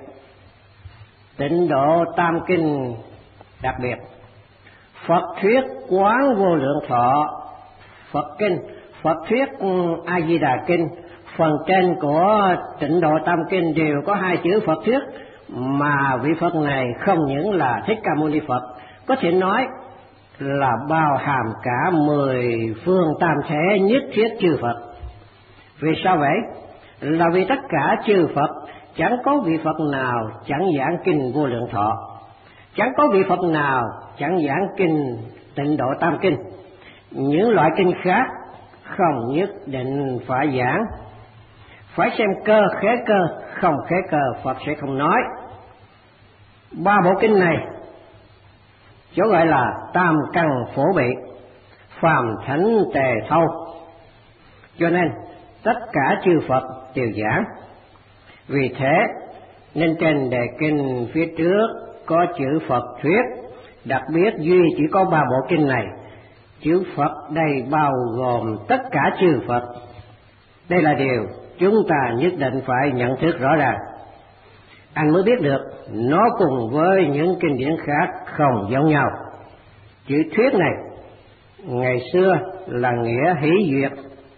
Tịnh Độ Tam Kinh đặc biệt, Phật thuyết Quán Vô Lượng Thọ Phật Kinh, Phật thuyết A Di Đà Kinh, phần trên của Tịnh Độ Tam Kinh đều có hai chữ Phật thuyết, mà vị Phật này không những là Thích Ca Mâu Ni Phật, có thể nói là bao hàm cả 10 phương tam thể nhất thiết chư Phật. Vì sao vậy? Là vì tất cả chư Phật chẳng có vị Phật nào chẳng giảng kinh Vô Lượng Thọ, chẳng có vị Phật nào chẳng giảng kinh Tịnh Độ Tam Kinh. Những loại kinh khác không nhất định phải giảng, phải xem cơ khế cơ, không khế cơ Phật sẽ không nói. Ba bộ kinh này chỗ gọi là tam căn phổ bị, phàm thánh tề thâu, cho nên tất cả chư Phật đều giảng. Vì thế nên trên đề kinh phía trước có chữ Phật thuyết, đặc biệt duy chỉ có ba bộ kinh này. Chữ Phật đây bao gồm tất cả chư Phật. Đây là điều chúng ta nhất định phải nhận thức rõ ràng, anh mới biết được nó cùng với những kinh điển khác không giống nhau. Chữ thuyết này ngày xưa là nghĩa hỷ duyệt,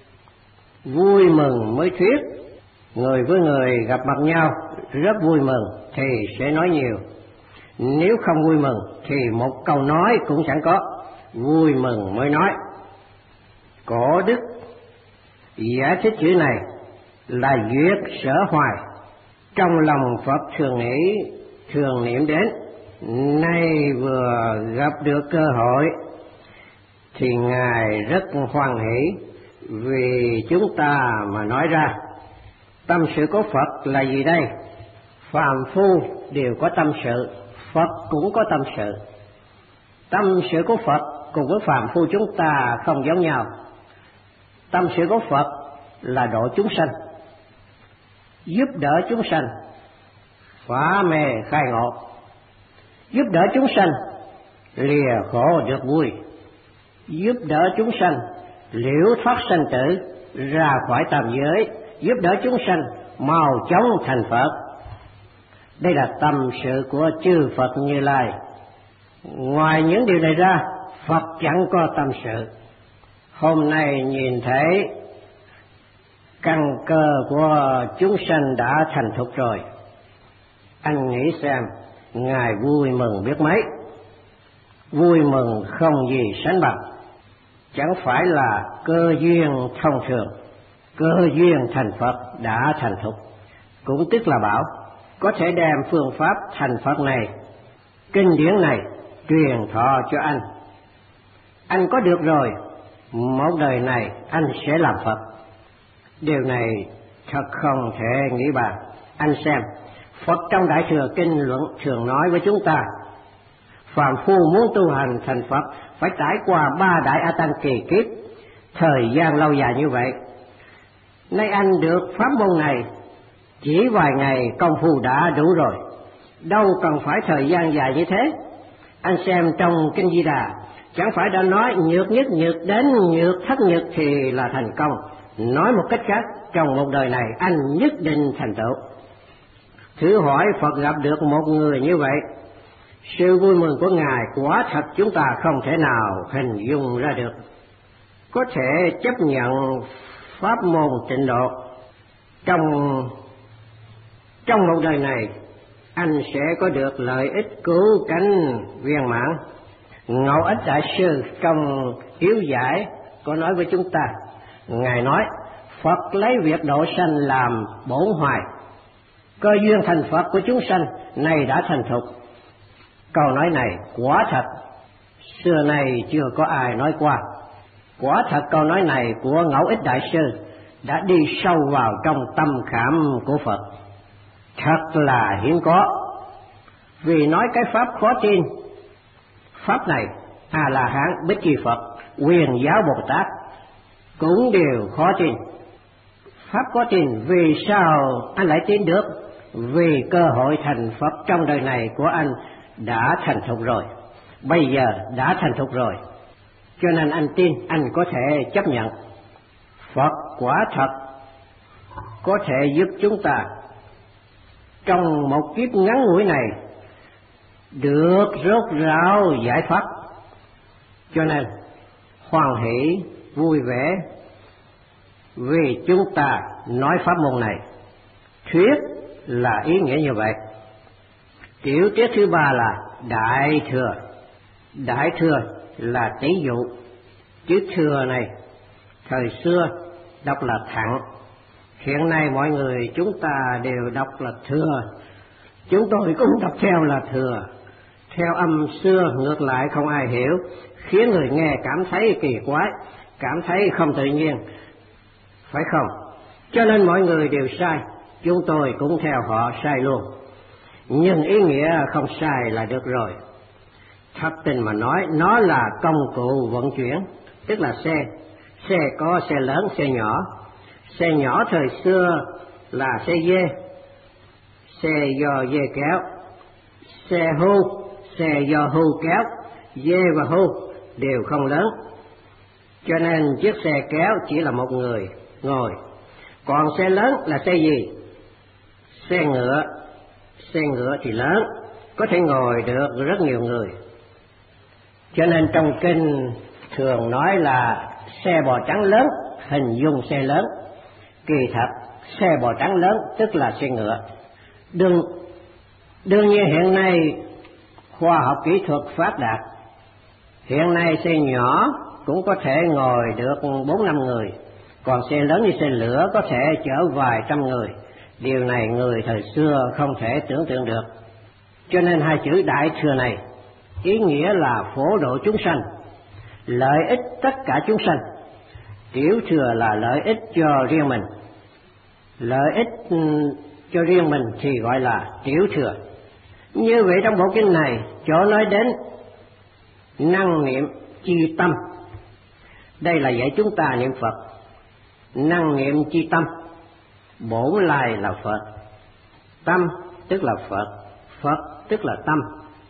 vui mừng mới thuyết. Người với người gặp mặt nhau rất vui mừng thì sẽ nói nhiều, nếu không vui mừng thì một câu nói cũng chẳng có, vui mừng mới nói. Cổ đức giải thích chữ này là duyệt sở hoài, trong lòng Phật thường nghĩ, thường niệm đến. Nay vừa gặp được cơ hội thì Ngài rất hoan hỷ vì chúng ta mà nói ra. Tâm sự của Phật là gì đây? Phàm phu đều có tâm sự, Phật cũng có tâm sự. Tâm sự của Phật cùng với phàm phu chúng ta không giống nhau. Tâm sự của Phật là độ chúng sanh, giúp đỡ chúng sanh phá mê khai ngộ, giúp đỡ chúng sanh lìa khổ được vui, giúp đỡ chúng sanh liễu thoát sanh tử ra khỏi tam giới, giúp đỡ chúng sanh mau chóng thành Phật. Đây là tâm sự của chư Phật Như Lai. Ngoài những điều này ra, Phật chẳng có tâm sự. Hôm nay nhìn thấy căn cơ của chúng sanh đã thành thục rồi, anh nghĩ xem Ngài vui mừng biết mấy, vui mừng không gì sánh bằng. Chẳng phải là cơ duyên thông thường, cơ duyên thành Phật đã thành thục, cũng tức là bảo có thể đem phương pháp thành Phật này, kinh điển này truyền thọ cho anh. Anh có được rồi, một đời này anh sẽ làm Phật. Điều này thật không thể nghĩ bàn. Anh xem, Phật trong Đại Thừa Kinh Luận thường nói với chúng ta, phàm phu muốn tu hành thành Phật phải trải qua 3 đại A Tăng kỳ kiếp, thời gian lâu dài như vậy. Nay anh được pháp môn này, chỉ vài ngày công phu đã đủ rồi, đâu cần phải thời gian dài như thế. Anh xem trong Kinh Di Đà, chẳng phải đã nói nhược nhất nhược đến nhược thất nhược thì là thành công. Nói một cách khác, trong một đời này anh nhất định thành tựu. Thử hỏi Phật gặp được một người như vậy, sự vui mừng của Ngài quả thật chúng ta không thể nào hình dung ra được. Có thể chấp nhận pháp môn tịnh độ, trong một đời này anh sẽ có được lợi ích cứu cánh viên mãn. Ngẫu Ích Đại Sư trong Yếu Giải có nói với chúng ta, Ngài nói Phật lấy việc độ sanh làm bổn hoài, cơ duyên thành Phật của chúng sanh này đã thành thục. Câu nói này quả thật xưa nay chưa có ai nói qua. Quả thật câu nói này của Ngẫu Ích Đại Sư đã đi sâu vào trong tâm khảm của Phật, thật là hiếm có. Vì nói cái pháp khó tin, pháp này A-la-hán, Bích Chi Phật, Quyền Giáo Bồ Tát cũng đều khó tin. Pháp có tin, vì sao anh lại tin được? Vì cơ hội thành Phật trong đời này của anh đã thành thục rồi, bây giờ đã thành thục rồi, cho nên anh tin, anh có thể chấp nhận. Phật quả thật có thể giúp chúng ta trong một kiếp ngắn ngủi này được rốt ráo giải thoát. Cho nên hoan hỷ vui vẻ vì chúng ta nói pháp môn này. Thuyết là ý nghĩa như vậy. Tiểu tiết thứ 3 là Đại Thừa. Đại Thừa là tỷ dụ. Chữ thừa này thời xưa đọc là thặng, hiện nay mọi người chúng ta đều đọc là thừa. Chúng tôi cũng đọc theo là thừa. Theo âm xưa ngược lại không ai hiểu, khiến người nghe cảm thấy kỳ quái, cảm thấy không tự nhiên, phải không? Cho nên mọi người đều sai, chúng tôi cũng theo họ sai luôn. Nhưng ý nghĩa không sai là được rồi. Thật tình mà nói, nó là công cụ vận chuyển, tức là xe. Xe có xe lớn, xe nhỏ. Xe nhỏ thời xưa là xe dê, xe do dê kéo. Xe hưu, xe do hưu kéo. Dê và hưu đều không lớn, cho nên chiếc xe kéo chỉ là một người ngồi. Còn xe lớn là xe gì? Xe ngựa. Xe ngựa thì lớn, có thể ngồi được rất nhiều người. Cho nên trong kinh thường nói là xe bò trắng lớn, hình dung xe lớn. Kỳ thật xe bò trắng lớn tức là xe ngựa. Đương nhiên hiện nay khoa học kỹ thuật phát đạt, hiện nay xe nhỏ cũng có thể ngồi được 4-5 người, còn xe lớn như xe lửa có thể chở vài trăm người. Điều này người thời xưa không thể tưởng tượng được. Cho nên hai chữ Đại Thừa này ý nghĩa là phổ độ chúng sanh, lợi ích tất cả chúng sanh. Tiểu thừa là lợi ích cho riêng mình, lợi ích cho riêng mình thì gọi là tiểu thừa. Như vậy trong bộ kinh này chỗ nói đến năng niệm chi tâm, đây là dạy chúng ta niệm Phật. Năng niệm chi tâm, bổn lai là Phật, tâm tức là Phật, Phật tức là tâm.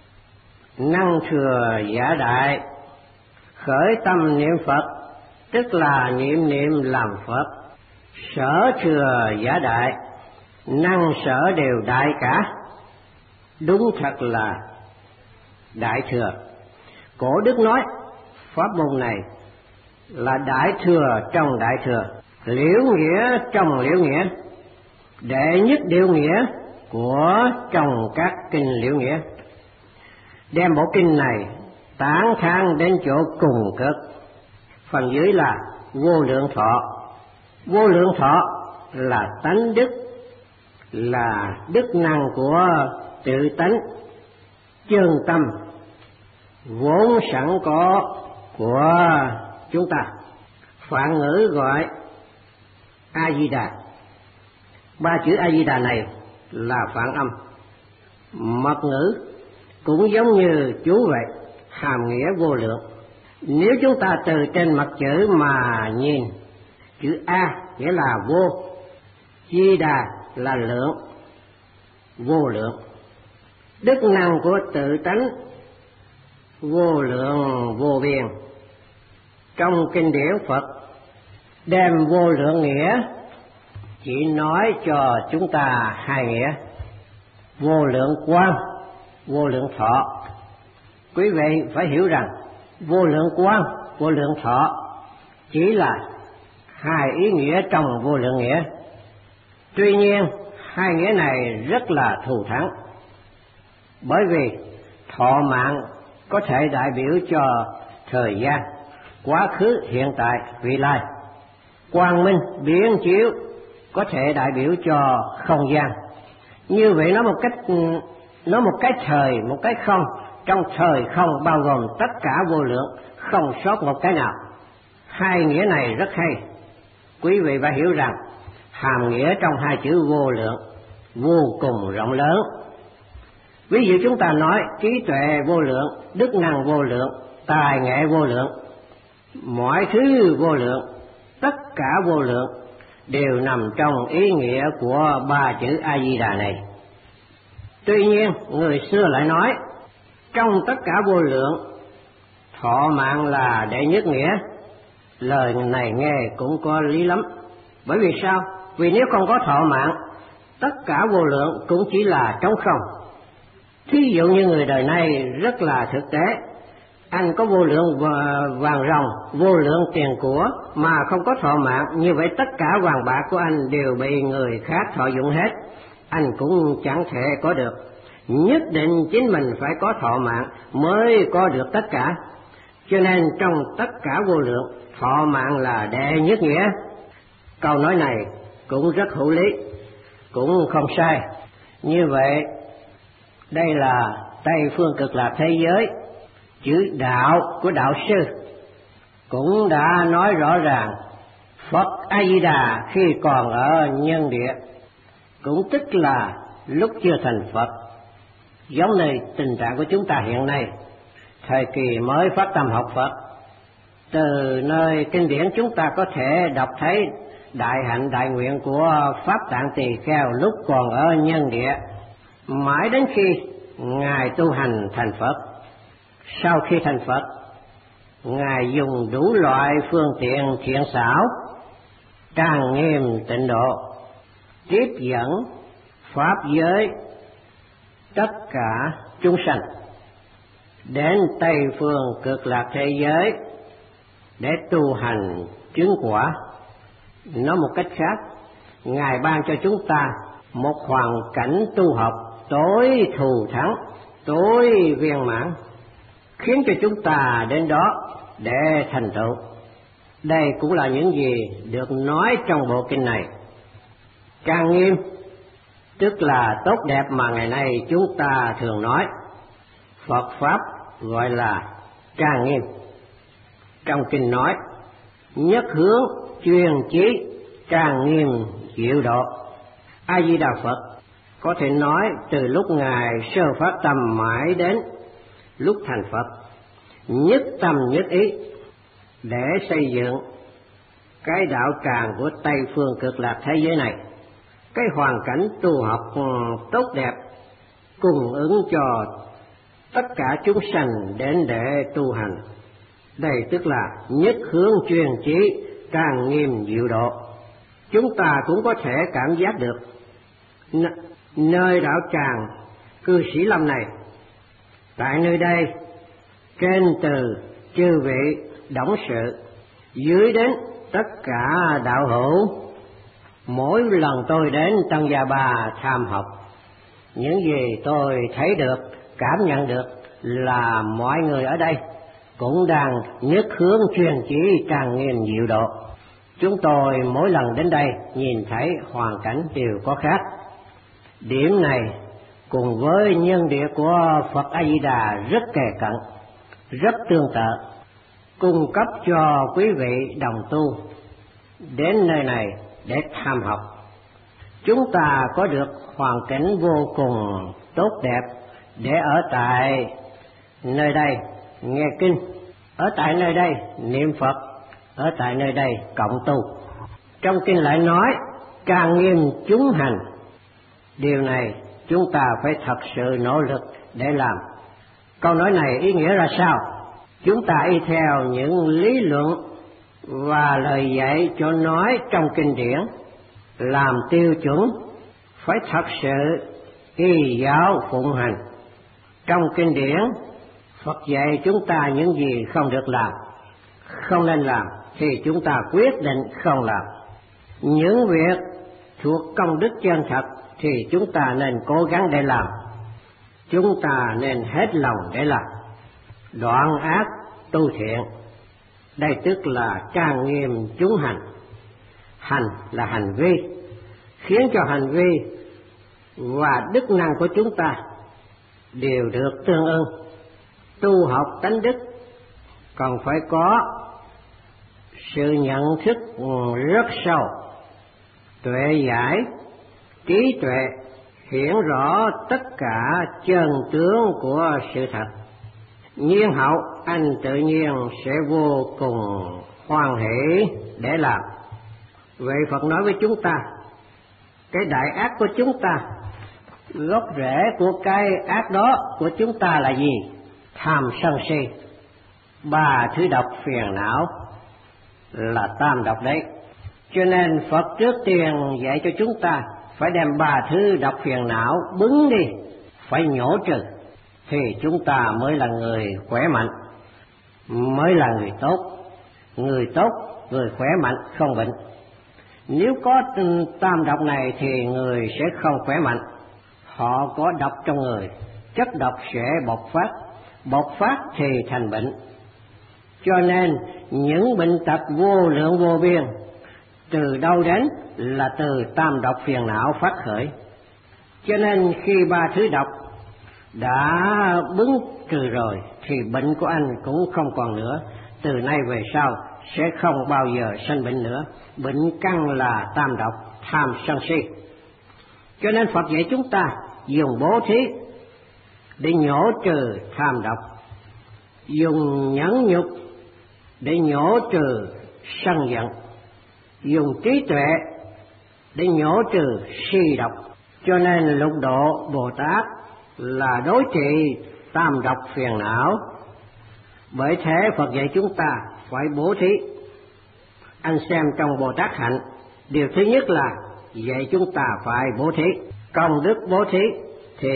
Năng thừa giả đại, khởi tâm niệm Phật tức là niệm làm Phật. Sở thừa giả đại, năng sở đều đại cả, đúng thật là đại thừa. Cổ đức nói pháp môn này là đại thừa trong đại thừa, liễu nghĩa trong liễu nghĩa, đệ nhất điệu nghĩa của trong các kinh liễu nghĩa. Đem bộ kinh này tán thán đến chỗ cùng cực. Phần dưới là vô lượng thọ. Vô lượng thọ là tánh đức, là đức năng của tự tánh, chân tâm vốn sẵn có của chúng ta. Phạn ngữ gọi A Di Đà. Ba chữ A Di Đà này là phạn âm. Mật ngữ cũng giống như chú vậy, hàm nghĩa vô lượng. Nếu chúng ta từ trên mặt chữ mà nhìn, chữ A nghĩa là vô, Di Đà là lượng, vô lượng. Đức năng của tự tánh vô lượng vô biên. Trong kinh điển Phật đem vô lượng nghĩa chỉ nói cho chúng ta hai nghĩa: vô lượng quang, vô lượng thọ. Quý vị phải hiểu rằng vô lượng quang, vô lượng thọ chỉ là hai ý nghĩa trong vô lượng nghĩa. Tuy nhiên hai nghĩa này rất là thù thắng, bởi vì thọ mạng có thể đại biểu cho thời gian, quá khứ, hiện tại, vị lai. Quang minh biến chiếu có thể đại biểu cho không gian. Như vậy nó một cái thời, một cái không. Trong thời không bao gồm tất cả vô lượng, không sót một cái nào. Hai nghĩa này rất hay. Quý vị phải hiểu rằng hàm nghĩa trong hai chữ vô lượng vô cùng rộng lớn. Ví dụ chúng ta nói trí tuệ vô lượng, đức năng vô lượng, tài nghệ vô lượng, mọi thứ vô lượng, tất cả vô lượng đều nằm trong ý nghĩa của ba chữ A Di Đà này. Tuy nhiên người xưa lại nói trong tất cả vô lượng, thọ mạng là đệ nhất nghĩa. Lời này nghe cũng có lý lắm. Bởi vì sao? Vì nếu không có thọ mạng, tất cả vô lượng cũng chỉ là trống không. Thí dụ như người đời này rất là thực tế, anh có vô lượng vàng ròng, vô lượng tiền của mà không có thọ mạng, như vậy tất cả vàng bạc của anh đều bị người khác thọ dụng hết, anh cũng chẳng thể có được. Nhất định chính mình phải có thọ mạng mới có được tất cả. Cho nên trong tất cả vô lượng, thọ mạng là đệ nhất nghĩa. Câu nói này cũng rất hữu lý, cũng không sai. Như vậy đây là Tây phương Cực Lạc thế giới. Chữ đạo của đạo sư cũng đã nói rõ ràng Phật A Di Đà khi còn ở nhân địa, cũng tức là lúc chưa thành Phật. Giống như tình trạng của chúng ta hiện nay, thời kỳ mới phát tâm học Phật, từ nơi kinh điển chúng ta có thể đọc thấy đại hạnh đại nguyện của Pháp Tạng Tỳ Kheo lúc còn ở nhân địa, mãi đến khi Ngài tu hành thành Phật. Sau khi thành Phật, Ngài dùng đủ loại phương tiện thiện xảo, trang nghiêm tịnh độ, tiếp dẫn pháp giới tất cả chúng sanh đến Tây phương Cực Lạc thế giới để tu hành chứng quả. Nói một cách khác, Ngài ban cho chúng ta một hoàn cảnh tu học tối thù thắng, tối viên mãn, khiến cho chúng ta đến đó để thành tựu. Đây cũng là những gì được nói trong bộ kinh này. Trang nghiêm tức là tốt đẹp mà ngày nay chúng ta thường nói. Phật Pháp gọi là trang nghiêm. Trong kinh nói, nhất hướng chuyên chí trang nghiêm diệu độ. A Di Đà Phật có thể nói từ lúc Ngài sơ phát tâm mãi đến lúc thành Phật, nhất tâm nhất ý để xây dựng cái đạo tràng của Tây phương cực lạc thế giới này, cái hoàn cảnh tu học tốt đẹp cung ứng cho tất cả chúng sanh đến để tu hành. Đây tức là nhất hướng chuyên chí trang nghiêm diệu độ. Chúng ta cũng có thể cảm giác được nơi đạo tràng cư sĩ Lâm này, tại nơi đây trên từ chư vị董sự dưới đến tất cả đạo hữu, mỗi lần tôi đến Tân Gia Ba tham học, những gì tôi thấy được, cảm nhận được là mọi người ở đây cũng đang nhất hướng chuyên chí trang nghiêm diệu độ. Chúng tôi mỗi lần đến đây nhìn thấy hoàn cảnh đều có khác. Điểm này cùng với nhân địa của Phật A Di Đà rất kề cận, rất tương tự, cung cấp cho quý vị đồng tu đến nơi này để tham học. Chúng ta có được hoàn cảnh vô cùng tốt đẹp để ở tại nơi đây nghe kinh, ở tại nơi đây niệm Phật, ở tại nơi đây cộng tu. Trong kinh lại nói trang nghiêm chúng hành. Điều này chúng ta phải thật sự nỗ lực để làm. Câu nói này ý nghĩa ra sao? Chúng ta y theo những lý luận và lời dạy cho nói trong kinh điển làm tiêu chuẩn, phải thật sự y giáo phụng hành. Trong kinh điển Phật dạy chúng ta những gì không được làm, không nên làm thì chúng ta quyết định không làm. Những việc thuộc công đức chân thật thì chúng ta nên cố gắng để làm, chúng ta nên hết lòng để làm. Đoạn ác tu thiện, đây tức là trang nghiêm chúng hành. Hành là hành vi, khiến cho hành vi và đức năng của chúng ta đều được tương ưng. Tu học tánh đức còn phải có sự nhận thức rất sâu, tuệ giải, trí tuệ hiển rõ tất cả chân tướng của sự thật. Nhiên hậu anh tự nhiên sẽ vô cùng hoan hỷ để làm. Vậy Phật nói với chúng ta, cái đại ác của chúng ta, gốc rễ của cái ác đó của chúng ta là gì? Tham sân si, ba thứ độc phiền não là tam độc đấy. Cho nên Phật trước tiên dạy cho chúng ta phải đem ba thứ độc phiền não bứng đi, phải nhổ trừ, thì chúng ta mới là người khỏe mạnh, mới là người tốt. Người tốt, người khỏe mạnh, không bệnh. Nếu có tam độc này thì người sẽ không khỏe mạnh. Họ có độc trong người, chất độc sẽ bộc phát thì thành bệnh. Cho nên những bệnh tật vô lượng vô biên từ đâu đến là từ tam độc phiền não phát khởi. Cho nên khi ba thứ độc đã bứng trừ rồi thì bệnh của anh cũng không còn nữa. Từ nay về sau sẽ không bao giờ sanh bệnh nữa. Bệnh căn là tam độc, tham sân si. Cho nên Phật dạy chúng ta dùng bố thí để nhổ trừ tham độc, dùng nhẫn nhục để nhổ trừ sân giận, dùng trí tuệ để nhổ trừ si độc. Cho nên Lục Độ Bồ Tát là đối trị tam độc phiền não. Bởi thế Phật dạy chúng ta phải bố thí. Anh xem trong Bồ Tát hạnh, điều thứ nhất là dạy chúng ta phải bố thí. Công đức bố thí thì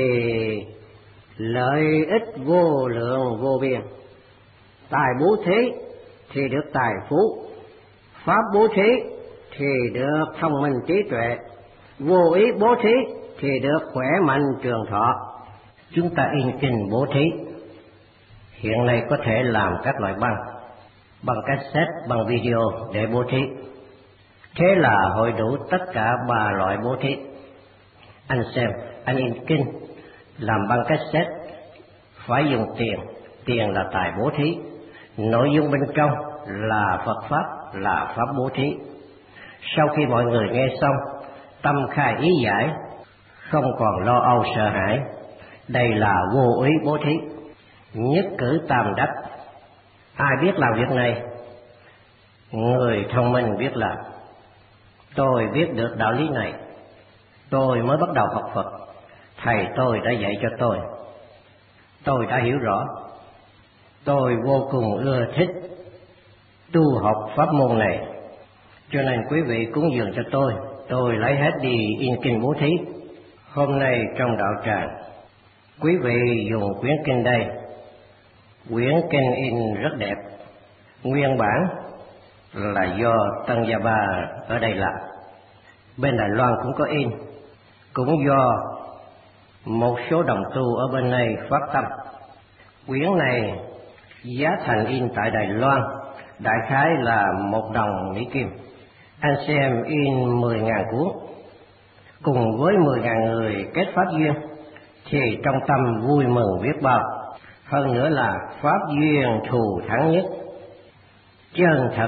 lợi ích vô lượng vô biên. Tài bố thí thì được tài phú, pháp bố thí thì được thông minh trí tuệ, vô ý bố thí thì được khỏe mạnh trường thọ. Chúng ta in kinh bố thí, hiện nay có thể làm các loại bằng cassette, bằng video để bố thí. Thế là hội đủ tất cả ba loại bố thí. Anh xem, anh in kinh, làm băng cassette, phải dùng tiền, tiền là tài bố thí. Nội dung bên trong là Phật Pháp, là Pháp bố thí. Sau khi mọi người nghe xong, tâm khai ý giải, không còn lo âu sợ hãi. Đây là vô ý bố thí, nhất cử tam đắc. Ai biết làm việc này? Người thông minh biết làm. Tôi biết được đạo lý này, tôi mới bắt đầu học Phật. Thầy tôi đã dạy cho tôi đã hiểu rõ. Tôi vô cùng ưa thích tu học pháp môn này, cho nên quý vị cúng dường cho tôi lấy hết đi in kinh bố thí. Hôm nay trong đạo tràng, quý vị dùng quyển kinh đây. Quyển kinh in rất đẹp, nguyên bản là do Tân Gia Ba ở đây làm. Bên Đài Loan cũng có in, cũng do một số đồng tu ở bên này phát tâm. Quyển này giá thành in tại Đài Loan đại khái là 1 đồng Mỹ Kim. Anh xem in 10.000 cuốn, cùng với 10.000 người kết pháp duyên, thì trong tâm vui mừng biết bao. Hơn nữa là pháp duyên thù thắng nhất, chân thật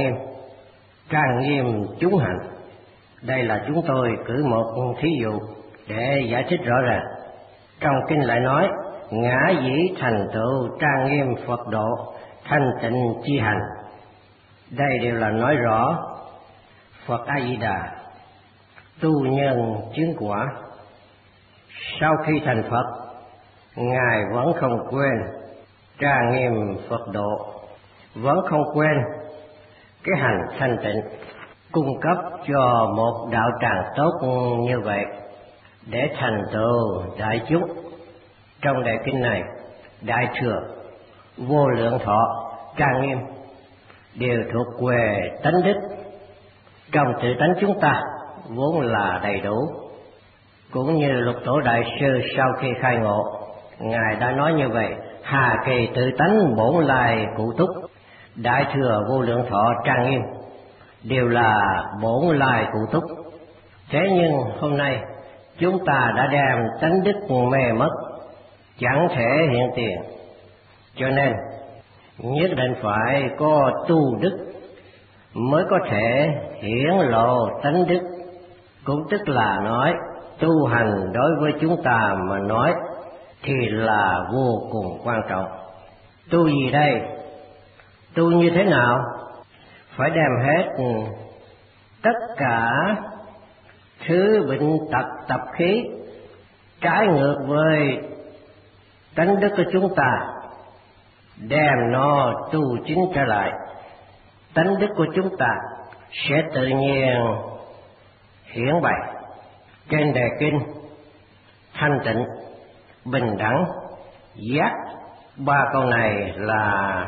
trang nghiêm chúng hạnh. Đây là chúng tôi cử một thí dụ để giải thích rõ ràng. Trong kinh lại nói, ngã dĩ thành tựu trang nghiêm Phật độ, thanh tịnh chi hành. Đây đều là nói rõ Phật A Di Đà tu nhân chứng quả. Sau khi thành Phật, Ngài vẫn không quên trang nghiêm Phật độ, vẫn không quên cái hành thanh tịnh, cung cấp cho một đạo tràng tốt như vậy để thành tựu đại chúng. Trong đề kinh này, Đại Thừa, Vô Lượng Thọ, trang nghiêm đều thuộc về tánh đức. Trong tự tánh chúng ta vốn là đầy đủ, cũng như Lục Tổ Đại Sư sau khi khai ngộ, Ngài đã nói như vậy: hà kỳ tự tánh bổn lai cụ túc. Đại Thừa, Vô Lượng Thọ, trang nghiêm đều là bổn lai cụ túc. Thế nhưng hôm nay chúng ta đã đem tánh đức mê mất, chẳng thể hiện tiền. Cho nên nhất định phải có tu đức mới có thể hiển lộ tánh đức. Cũng tức là nói tu hành đối với chúng ta mà nói thì là vô cùng quan trọng. Tu gì đây? Tu như thế nào? Phải đem hết tất cả thứ bệnh tật tập khí trái ngược với tánh đức của chúng ta, đem nó tu chính trở lại. Tánh đức của chúng ta sẽ tự nhiên hiển bày. Trên đề kinh thanh tịnh, bình đẳng, giác, 3 câu này là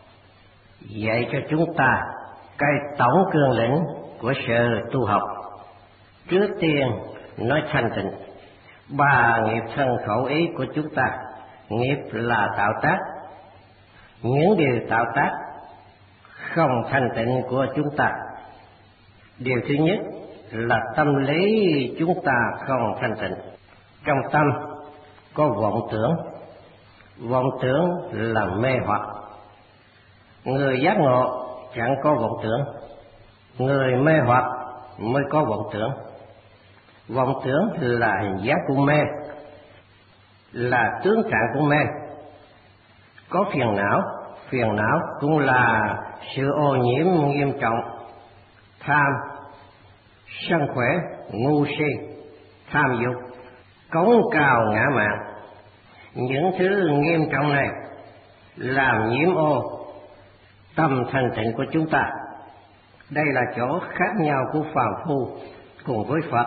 dạy cho chúng ta cái tổng cương lĩnh của sự tu học. Trước tiên nói thanh tịnh, 3 nghiệp thân khẩu ý của chúng ta. Nghiệp là tạo tác, những điều tạo tác không thanh tịnh của chúng ta. Điều thứ nhất là tâm lý chúng ta không thanh tịnh. Trong tâm có vọng tưởng, vọng tưởng là mê hoặc. Người giác ngộ chẳng có vọng tưởng, người mê hoặc mới có vọng tưởng. Vọng tưởng là hình dáng của mê, là tướng trạng của mê. Có phiền não cũng là sự ô nhiễm nghiêm trọng. Tham, sân khỏe, ngu si, tham dục, cống cao ngã mạn. Những thứ nghiêm trọng này làm nhiễm ô tâm thanh tịnh của chúng ta. Đây là chỗ khác nhau của phàm phu cùng với Phật.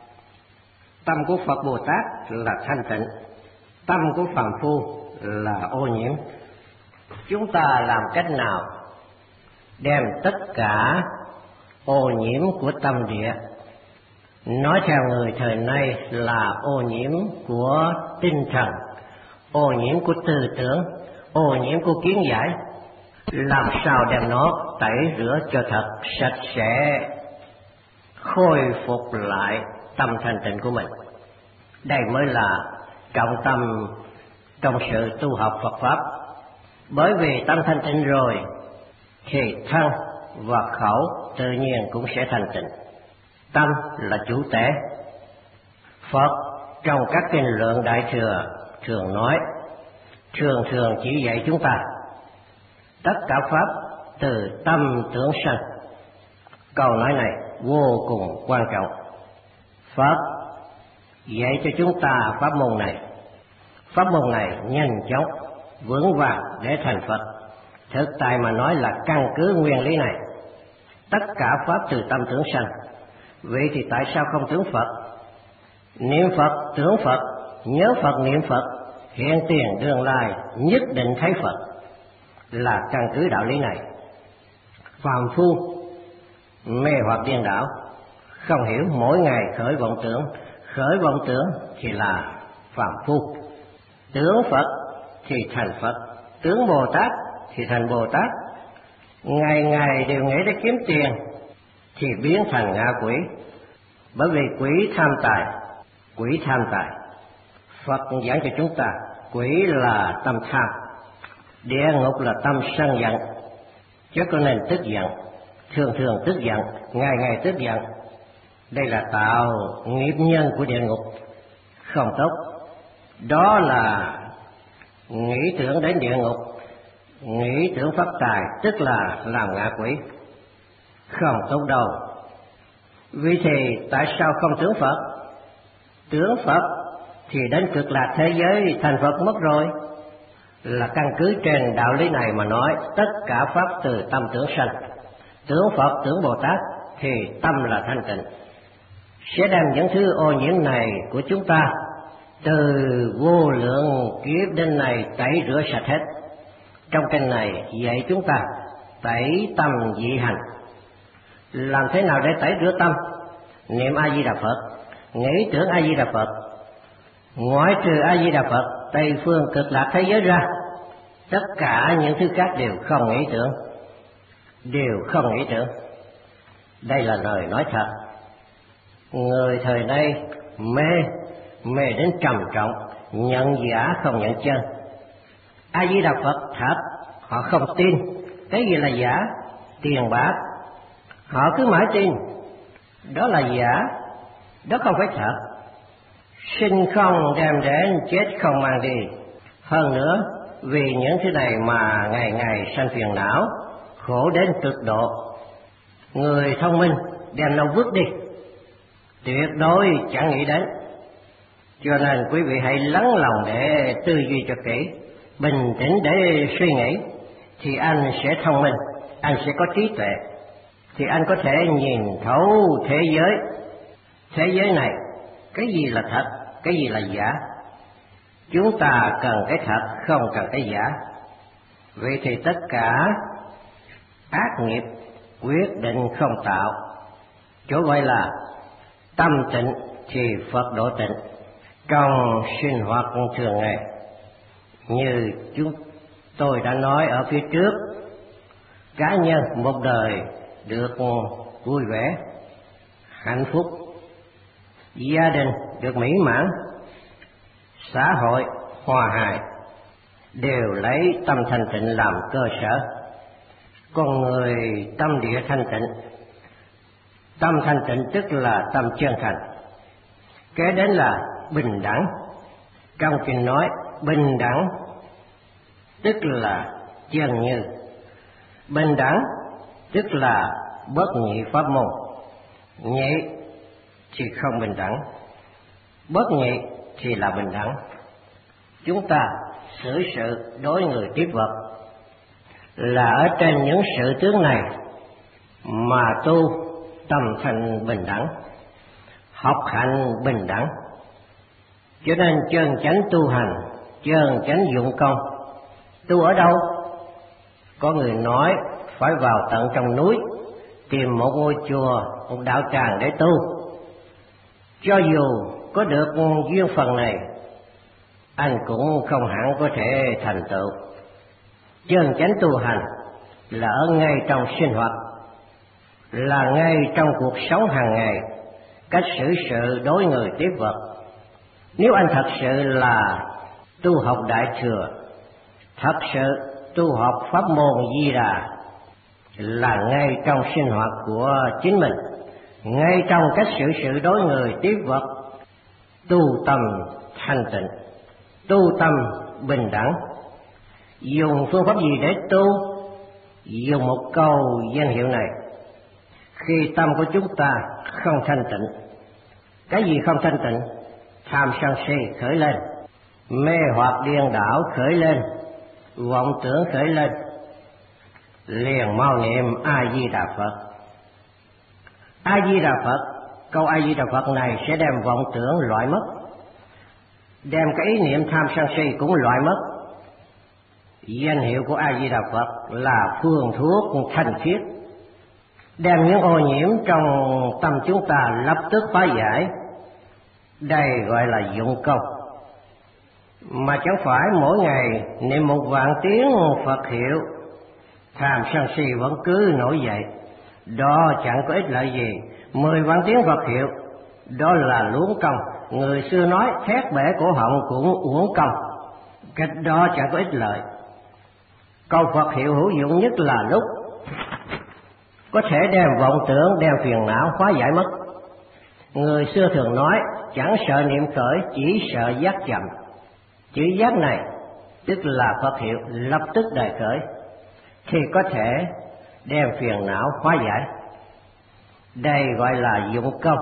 Tâm của Phật Bồ Tát là thanh tịnh, tâm của phàm phu là ô nhiễm. Chúng ta làm cách nào đem tất cả ô nhiễm của tâm địa, nói theo người thời nay là ô nhiễm của tinh thần, ô nhiễm của tư tưởng, ô nhiễm của kiến giải, làm sao đem nó tẩy rửa cho thật sạch sẽ, khôi phục lại tâm thanh tịnh của mình. Đây mới là trọng tâm trong sự tu học Phật Pháp. Bởi vì tâm thanh tịnh rồi thì thân và khẩu tự nhiên cũng sẽ thanh tịnh. Tâm là chủ thể. Phật trong các kinh luận Đại Thừa thường nói, thường chỉ dạy chúng ta tất cả pháp từ tâm tưởng sanh. Câu nói này vô cùng quan trọng. Phật dạy cho chúng ta pháp môn này. Pháp môn này nhanh chóng, vững vàng để thành Phật. Thực tại mà nói là căn cứ nguyên lý này. Tất cả pháp từ tâm tưởng sanh. Vậy thì tại sao không tưởng Phật? Niệm Phật, tưởng Phật, nhớ Phật, niệm Phật, hiện tiền tương lai nhất định thấy Phật, là căn cứ đạo lý này. Phàm phu mê hoặc điên đảo, không hiểu mỗi ngày khởi vọng tưởng thì là phàm phu. Tưởng Phật thì thành Phật, tưởng Bồ Tát thì thành Bồ Tát. Ngày ngày đều nghĩ để kiếm tiền thì biến thành ngạ quỷ. Bởi vì quỷ tham tài. Phật giảng cho chúng ta quỷ là tâm tham, địa ngục là tâm sân giận. Chứ có nên tức giận, thường tức giận, ngày tức giận. Đây là tạo nghiệp nhân của địa ngục, không tốt. Đó là nghĩ tưởng đến địa ngục, nghĩ tưởng phát tài, tức là làm ngạ quỷ, không tốt đâu. Vì thì tại sao không tưởng Phật? Tưởng Phật thì đến cực lạc thế giới thành Phật mất rồi. Là căn cứ trên đạo lý này mà nói tất cả pháp từ tâm tưởng sanh. Tưởng Phật, tưởng Bồ Tát thì tâm là thanh tịnh, sẽ đem những thứ ô nhiễm này của chúng ta từ vô lượng kiếp đến này tẩy rửa sạch hết. Trong kinh này dạy chúng ta tẩy tâm dị hành. Làm thế nào để tẩy rửa tâm? Niệm A Di Đà Phật, nghĩ tưởng A Di Đà Phật. Ngoại trừ A Di Đà Phật, Tây phương cực lạc thế giới ra, tất cả những thứ khác đều không nghĩ tưởng. Đây là lời nói thật. Người thời nay mê đến trầm trọng, nhận giả không nhận chân. A Di Đà Phật thật, họ không tin. Cái gì là giả? Tiền bạc. Họ cứ mãi tin đó là giả, đó không phải thật. Sinh không đem đến, chết không mang đi. Hơn nữa, vì những thứ này mà ngày ngày sanh phiền não, khổ đến cực độ. Người thông minh đem nó vứt đi, tuyệt đối chẳng nghĩ đến. Cho nên quý vị hãy lắng lòng để tư duy cho kỹ, bình tĩnh để suy nghĩ, thì anh sẽ thông minh, anh sẽ có trí tuệ, thì anh có thể nhìn thấu thế giới. Thế giới này, cái gì là thật, cái gì là giả? Chúng ta cần cái thật, không cần cái giả. Vậy thì tất cả ác nghiệp quyết định không tạo. Chỗ gọi là tâm tịnh thì Phật độ tịnh. Trong sinh hoạt thường ngày, như chúng tôi đã nói ở phía trước, cá nhân một đời được vui vẻ, hạnh phúc, gia đình được mỹ mãn, xã hội hòa hài, đều lấy tâm thanh tịnh làm cơ sở. Con người tâm địa thanh tịnh, tâm thanh tịnh tức là tâm chân thành. Kế đến là bình đẳng. Trong kinh nói bình đẳng tức là chân như. Bình đẳng tức là bất nhị pháp môn. Nhị thì không bình đẳng, bất nhị thì là bình đẳng. Chúng ta xử sự đối người tiếp vật là ở trên những sự tướng này mà tu tâm thành bình đẳng, học hành bình đẳng. Cho nên chân chánh tu hành, chân chánh dụng công. Tu ở đâu? Có người nói phải vào tận trong núi, tìm một ngôi chùa, một đạo tràng để tu. Cho dù có được duyên phần này, anh cũng không hẳn có thể thành tựu. Chân chánh tu hành là ở ngay trong sinh hoạt, là ngay trong cuộc sống hàng ngày, cách xử sự đối người tiếp vật. Nếu anh thật sự là tu học Đại Thừa, thật sự tu học pháp môn Di Đà, là ngay trong sinh hoạt của chính mình, ngay trong cách xử sự đối người tiếp vật, tu tâm thanh tịnh, tu tâm bình đẳng. Dùng phương pháp gì để tu? Dùng một câu danh hiệu này: khi tâm của chúng ta không thanh tịnh. Cái gì không thanh tịnh? Tham sân si khởi lên, mê hoặc điên đảo khởi lên, vọng tưởng khởi lên, liền mau niệm A Di Đà Phật. A Di Đà Phật, câu A Di Đà Phật này sẽ đem vọng tưởng loại mất, đem cái ý niệm tham sân si cũng loại mất. Danh hiệu của A Di Đà Phật là phương thuốc thanh khiết, đem những ô nhiễm trong tâm chúng ta lập tức phá giải. Đây gọi là dụng công. Mà chẳng phải mỗi ngày niệm 1.000 tiếng Phật hiệu, tham sân si vẫn cứ nổi dậy, đó chẳng có ích lợi gì. 10.000 tiếng Phật hiệu, đó là luống công. Người xưa nói thét bể cổ họng cũng uổng công, cách đó chẳng có ích lợi. Câu Phật hiệu hữu dụng nhất là lúc có thể đem vọng tưởng, đem phiền não hóa giải mất. Người xưa thường nói chẳng sợ niệm khởi, chỉ sợ giác chậm. Chữ giác này tức là Phật hiệu lập tức đề khởi, thì có thể đem phiền não hóa giải. Đây gọi là dụng công.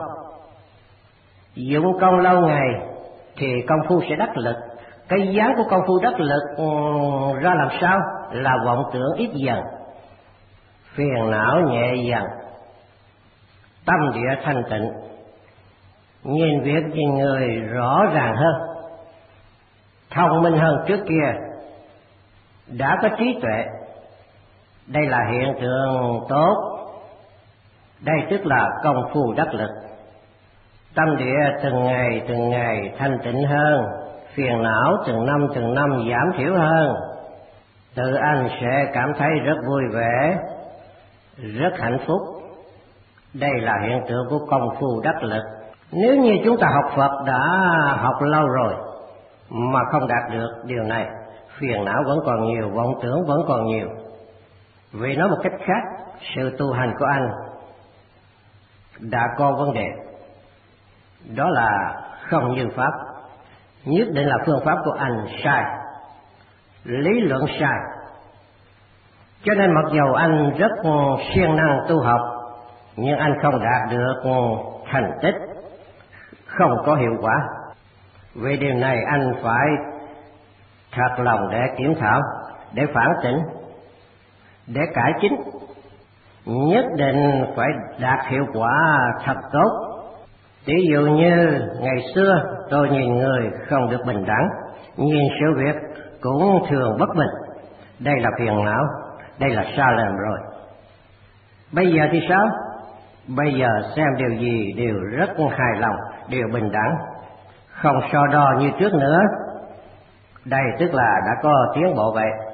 Dụng công lâu ngày thì công phu sẽ đắc lực. Cái dáng của công phu đắc lực ra làm sao? Là vọng tưởng ít dần, phiền não nhẹ dần, tâm địa thanh tịnh, nhìn việc nhìn người rõ ràng hơn, thông minh hơn trước kia, đã có trí tuệ. Đây là hiện tượng tốt. Đây tức là công phu đắc lực. Tâm địa từng ngày thanh tịnh hơn, phiền não từng năm giảm thiểu hơn. Tự anh sẽ cảm thấy rất vui vẻ, rất hạnh phúc. Đây là hiện tượng của công phu đắc lực. Nếu như chúng ta học Phật đã học lâu rồi mà không đạt được điều này, phiền não vẫn còn nhiều, vọng tưởng vẫn còn nhiều. Vì nói một cách khác, sự tu hành của anh đã có vấn đề. Đó là không như Pháp. Nhất định là phương pháp của anh sai, lý luận sai. Cho nên mặc dầu anh rất siêng năng tu học, nhưng anh không đạt được thành tích, không có hiệu quả. Vì điều này anh phải thật lòng để kiểm thảo, để phản tỉnh, để cải chính. Nhất định phải đạt hiệu quả thật tốt. Ví dụ như ngày xưa tôi nhìn người không được bình đẳng, nhìn sự việc cũng thường bất bình. Đây là phiền não, đây là sai lầm rồi. Bây giờ thì sao? Bây giờ xem điều gì đều rất hài lòng, đều bình đẳng, không so đo như trước nữa. Đây tức là đã có tiến bộ vậy.